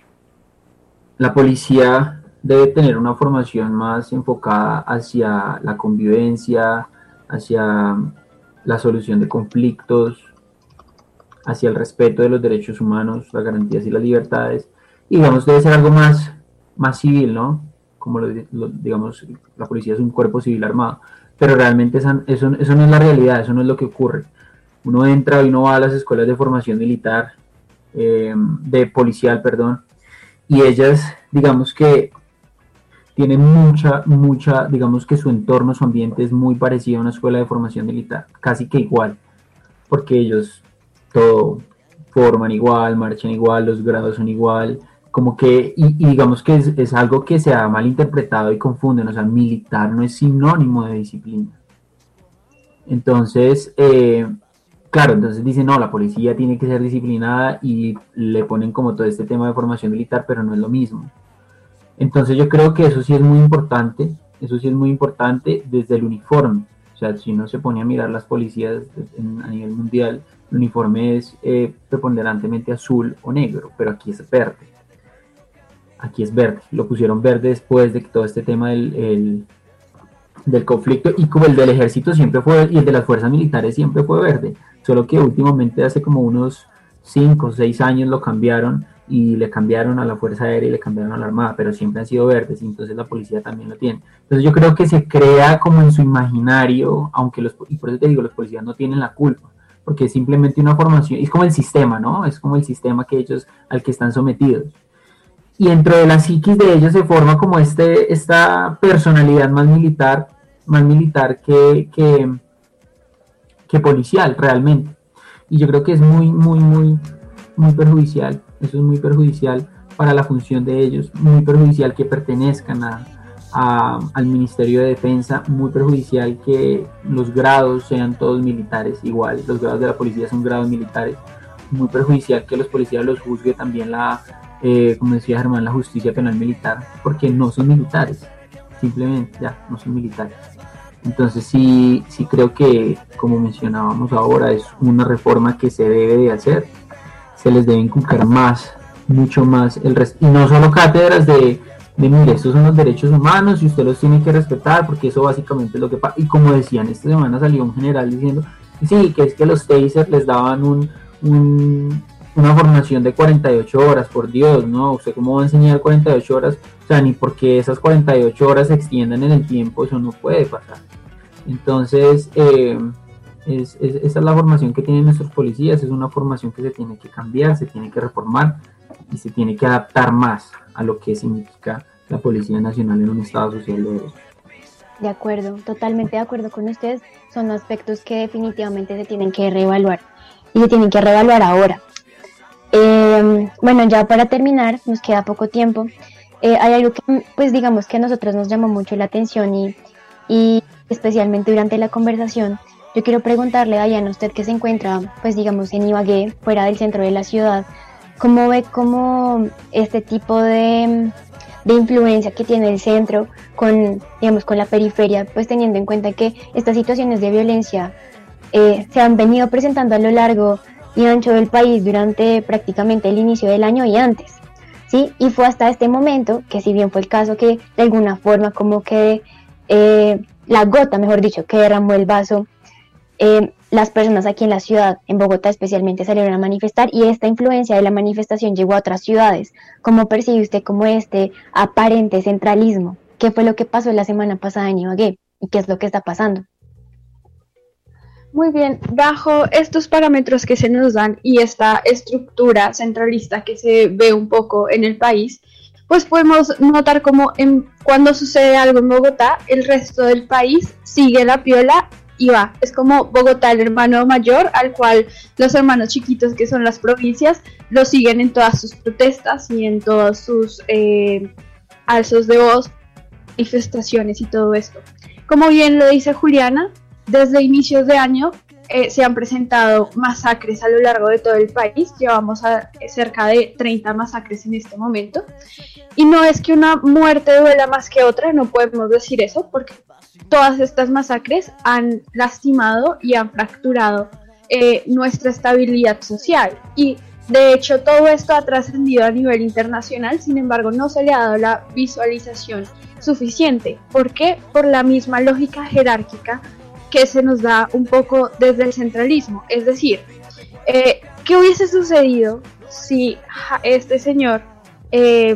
la policía debe tener una formación más enfocada hacia la convivencia, hacia la solución de conflictos, hacia el respeto de los derechos humanos, las garantías y las libertades. Y digamos, debe ser algo más, más civil, ¿no? Como lo, lo, digamos, la policía es un cuerpo civil armado, pero realmente esa, eso, eso no es la realidad, eso no es lo que ocurre. Uno entra y uno va a las escuelas de formación militar, eh, de policial, perdón, y ellas, digamos que tienen mucha, mucha, digamos que su entorno, su ambiente es muy parecido a una escuela de formación militar, casi que igual, porque ellos todo forman igual, marchan igual, los grados son igual, como que, y, y digamos que es, es algo que se ha malinterpretado y confunden, o sea, militar no es sinónimo de disciplina. Entonces, eh, claro, entonces dicen, no, la policía tiene que ser disciplinada y le ponen como todo este tema de formación militar, pero no es lo mismo. Entonces yo creo que eso sí es muy importante, eso sí es muy importante desde el uniforme. O sea, si uno se pone a mirar las policías en, a nivel mundial, el uniforme es eh, preponderantemente azul o negro, pero aquí es verde. Aquí es verde, lo pusieron verde después de que todo este tema del, el, del conflicto, y como el del ejército siempre fue, y el de las fuerzas militares siempre fue verde, solo que últimamente hace como unos cinco o seis años lo cambiaron, y le cambiaron a la Fuerza Aérea y le cambiaron a la Armada, pero siempre han sido verdes, y entonces la policía también lo tiene. Entonces yo creo que se crea como en su imaginario, aunque los, y por eso te digo, los policías no tienen la culpa, porque es simplemente una formación, es como el sistema, ¿no? Es como el sistema que ellos, al que están sometidos. Y dentro de la psiquis de ellos se forma como este, esta personalidad más militar, más militar que, que, que policial realmente. Y yo creo que es muy, muy, muy, muy perjudicial. Eso es muy perjudicial para la función de ellos, muy perjudicial que pertenezcan a, a, al Ministerio de Defensa, muy perjudicial que los grados sean todos militares igual, los grados de la policía son grados militares, muy perjudicial que los policías los juzgue también la, eh, como decía Germán, la justicia penal militar, porque no son militares, simplemente ya, no son militares. Entonces sí, sí creo que, como mencionábamos ahora, es una reforma que se debe de hacer, se les debe inculcar más, mucho más, el res- y no solo cátedras de, de, mire, estos son los derechos humanos y usted los tiene que respetar, porque eso básicamente es lo que pasa. Y como decían, esta semana salió un general diciendo, sí, que es que los tasers les daban un, un, una formación de cuarenta y ocho horas, por Dios, ¿no? ¿Usted cómo va a enseñar cuarenta y ocho horas? O sea, ni porque esas cuarenta y ocho horas se extiendan en el tiempo, eso no puede pasar. Entonces, eh, es, es, esa es la formación que tienen nuestros policías, es una formación que se tiene que cambiar, se tiene que reformar y se tiene que adaptar más a lo que significa la Policía Nacional en un Estado social de derecho. De acuerdo, totalmente de acuerdo con ustedes, son aspectos que definitivamente se tienen que reevaluar y se tienen que reevaluar ahora. Eh, bueno, ya para terminar, nos queda poco tiempo, eh, hay algo que pues digamos que a nosotros nos llamó mucho la atención y, y especialmente durante la conversación. Yo quiero preguntarle a Diana, usted que se encuentra, pues digamos, en Ibagué, fuera del centro de la ciudad, ¿cómo ve cómo este tipo de, de influencia que tiene el centro con, digamos, con la periferia, pues teniendo en cuenta que estas situaciones de violencia eh, se han venido presentando a lo largo y ancho del país durante prácticamente el inicio del año y antes, ¿sí? Y fue hasta este momento que, si bien fue el caso que de alguna forma como que eh, la gota, mejor dicho, que derramó el vaso, eh, las personas aquí en la ciudad, en Bogotá especialmente, salieron a manifestar, y esta influencia de la manifestación llegó a otras ciudades. ¿Cómo percibe usted como este aparente centralismo? ¿Qué fue lo que pasó la semana pasada en Ibagué y qué es lo que está pasando? Muy bien, bajo estos parámetros que se nos dan y esta estructura centralista que se ve un poco en el país, pues podemos notar como en, cuando sucede algo en Bogotá, el resto del país sigue la piola y va. Es como Bogotá, el hermano mayor, al cual los hermanos chiquitos, que son las provincias, lo siguen en todas sus protestas y en todos sus eh, alzos de voz, manifestaciones y todo esto. Como bien lo dice Juliana, desde inicios de año eh, se han presentado masacres a lo largo de todo el país. Llevamos a cerca de treinta masacres en este momento. Y no es que una muerte duela más que otra, no podemos decir eso, porque todas estas masacres han lastimado y han fracturado eh, nuestra estabilidad social. Y de hecho todo esto ha trascendido a nivel internacional, sin embargo no se le ha dado la visualización suficiente. ¿Por qué? Por la misma lógica jerárquica que se nos da un poco desde el centralismo. Es decir, eh, ¿qué hubiese sucedido si este señor eh,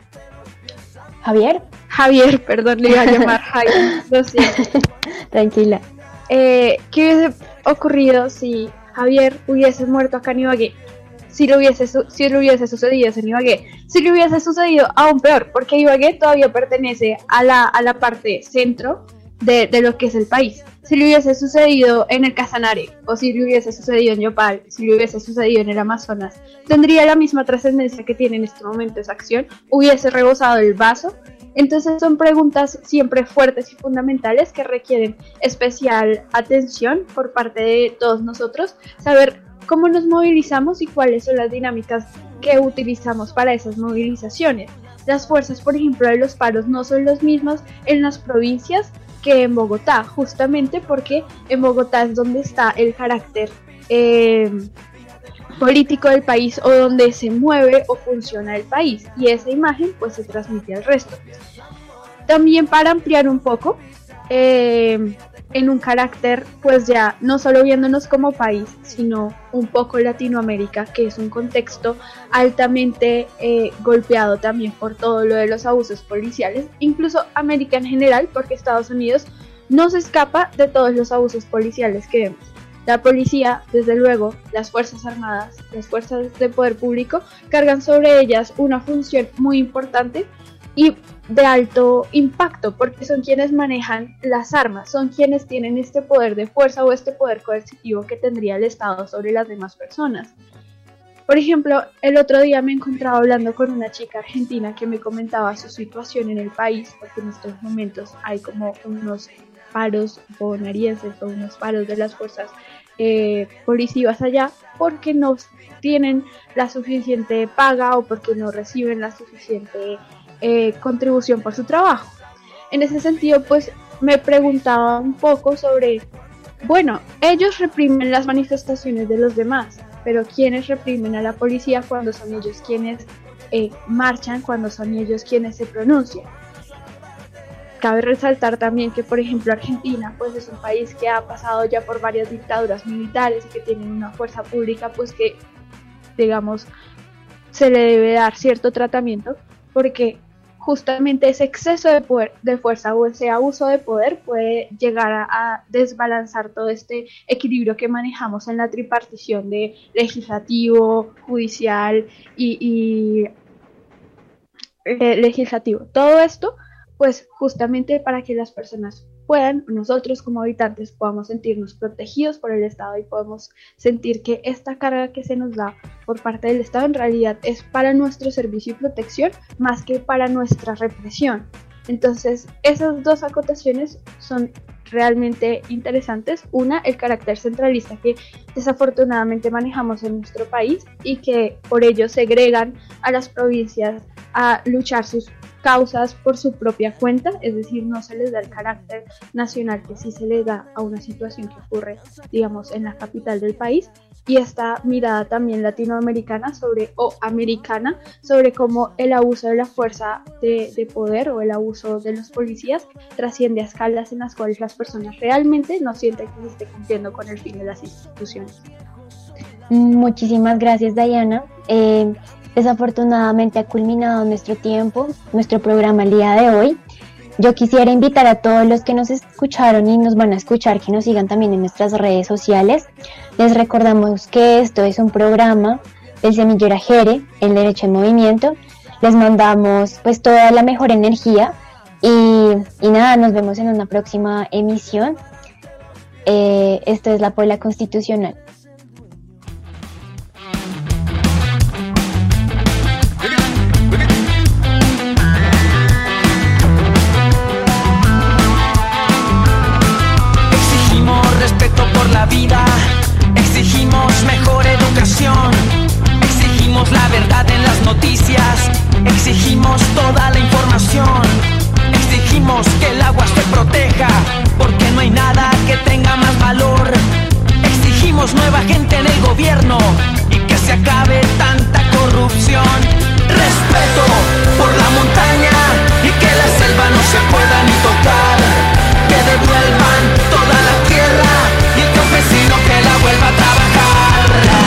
Javier Javier, perdón, le iba a llamar Javier, lo siento. Tranquila. Eh, ¿Qué hubiese ocurrido si Javier hubiese muerto acá en Ibagué? Si le hubiese, si le hubiese sucedido en Ibagué, si le hubiese sucedido aún peor, porque Ibagué todavía pertenece a la, a la parte centro de, de lo que es el país. Si le hubiese sucedido en el Casanare, o si le hubiese sucedido en Yopal, si le hubiese sucedido en el Amazonas, tendría la misma trascendencia que tiene en este momento esa acción, hubiese rebosado el vaso. Entonces son preguntas siempre fuertes y fundamentales que requieren especial atención por parte de todos nosotros, saber cómo nos movilizamos y cuáles son las dinámicas que utilizamos para esas movilizaciones. Las fuerzas, por ejemplo, de los paros no son las mismas en las provincias que en Bogotá, justamente porque en Bogotá es donde está el carácter eh, político del país, o donde se mueve o funciona el país, y esa imagen pues se transmite al resto. También, para ampliar un poco eh, en un carácter pues ya no solo viéndonos como país, sino un poco Latinoamérica, que es un contexto altamente eh, golpeado también por todo lo de los abusos policiales, incluso América en general, porque Estados Unidos no se escapa de todos los abusos policiales que vemos. La policía, desde luego, las fuerzas armadas, las fuerzas de poder público, cargan sobre ellas una función muy importante y de alto impacto, porque son quienes manejan las armas, son quienes tienen este poder de fuerza o este poder coercitivo que tendría el Estado sobre las demás personas. Por ejemplo, el otro día me encontraba hablando con una chica argentina que me comentaba su situación en el país, porque en estos momentos hay como unos paros bonarienses o unos paros de las fuerzas eh, policivas allá, porque no tienen la suficiente paga o porque no reciben la suficiente eh, contribución por su trabajo. En ese sentido, pues me preguntaba un poco sobre, bueno, ellos reprimen las manifestaciones de los demás, pero ¿quiénes reprimen a la policía cuando son ellos quienes eh, marchan, cuando son ellos quienes se pronuncian? Cabe resaltar también que, por ejemplo, Argentina pues es un país que ha pasado ya por varias dictaduras militares y que tienen una fuerza pública pues que, digamos, se le debe dar cierto tratamiento, porque justamente ese exceso de poder, de fuerza o ese abuso de poder puede llegar a, a desbalanzar todo este equilibrio que manejamos en la tripartición de legislativo, judicial y, y eh, legislativo. Todo esto pues justamente para que las personas puedan, nosotros como habitantes podamos sentirnos protegidos por el Estado y podemos sentir que esta carga que se nos da por parte del Estado en realidad es para nuestro servicio y protección más que para nuestra represión. Entonces esas dos acotaciones son realmente interesantes. Una, el carácter centralista que desafortunadamente manejamos en nuestro país y que por ello segregan a las provincias a luchar sus causas por su propia cuenta, es decir, no se les da el carácter nacional que sí se le da a una situación que ocurre, digamos, en la capital del país, y esta mirada también latinoamericana sobre, o americana, sobre cómo el abuso de la fuerza de, de poder o el abuso de los policías trasciende a escalas en las cuales las personas realmente no sienten que se esté cumpliendo con el fin de las instituciones. Muchísimas gracias, Diana. Eh, desafortunadamente ha culminado nuestro tiempo, nuestro programa el día de hoy. Yo quisiera invitar a todos los que nos escucharon y nos van a escuchar que nos sigan también en nuestras redes sociales. Les recordamos que esto es un programa del Semillero Ajere, el Derecho en Movimiento. Les mandamos pues toda la mejor energía y, y nada, nos vemos en una próxima emisión. Eh, esto es La Pola Constitucional. La vida, exigimos mejor educación, exigimos la verdad en las noticias, exigimos toda la información, exigimos que el agua se proteja, porque no hay nada que tenga más valor, exigimos nueva gente en el gobierno y que se acabe tanta corrupción, respeto por la montaña y que la selva no se pueda ni tocar, que devuelvan toda la tierra y el campesino que la vuelva a trabajar.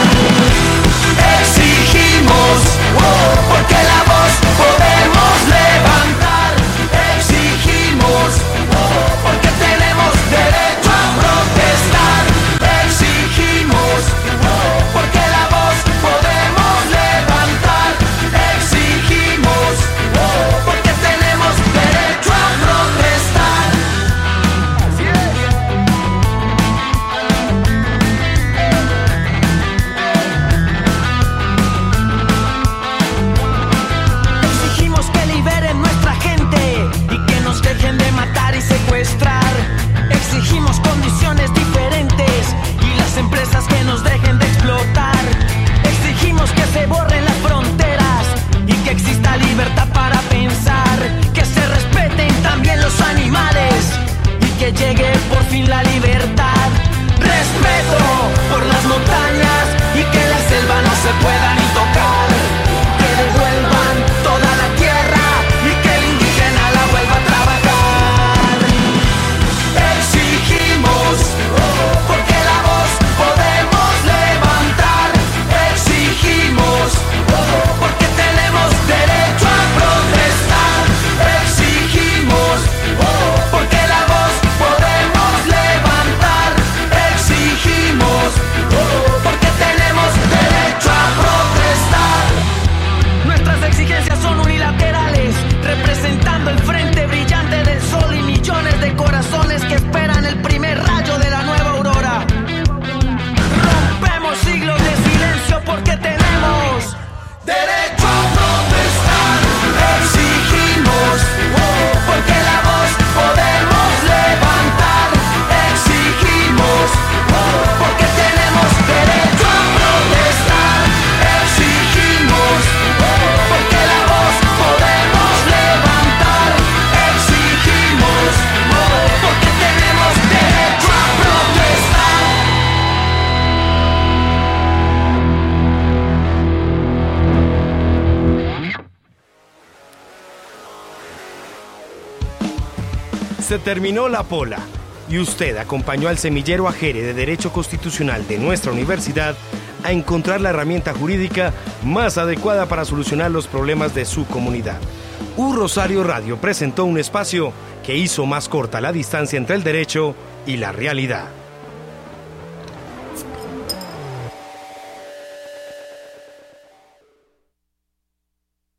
Exigimos, oh, porque la voz podemos levantar. Exigimos, oh, porque tenemos derecho a protestar. Exigimos, oh, porque la voz podemos levantar. Exigimos, oh, porque tenemos derecho a protestar. Así es. Exigimos que liberen nuestra gente y que nos dejen de matar y secuestrar. Exigimos condiciones diferentes y las empresas que nos dejen de explotar. Exigimos que se borren las fronteras y que exista libertad para pensar, que se respeten también los animales y que llegue por fin la libertad. Respeto por las montañas y que la selva no se pueda ni tocar, que devuelvan toda la tierra y que el indígena la vuelva a trabajar. Exigimos, oh, porque la voz podemos levantar. Exigimos, oh, porque tenemos derecho a protestar. Exigimos, oh, porque la voz podemos levantar. Exigimos, oh, porque tenemos derecho a protestar. Nuestras exigencias son unilaterales, representando el frente brillante del sol y millones de corazones que esperan el primer rayo de la nueva aurora. Rompemos siglos de silencio porque tenemos derecho a protestar. Exigimos, oh, porque la voz podemos levantar. Exigimos, oh, porque tenemos derecho a protestar. Exigimos, oh, porque la voz podemos levantar. Exigimos, oh, porque tenemos derecho a protestar. Se terminó la pola y usted acompañó al Semillero Ajere de Derecho Constitucional de nuestra universidad a encontrar la herramienta jurídica más adecuada para solucionar los problemas de su comunidad. U Rosario Radio presentó un espacio que hizo más corta la distancia entre el derecho y la realidad.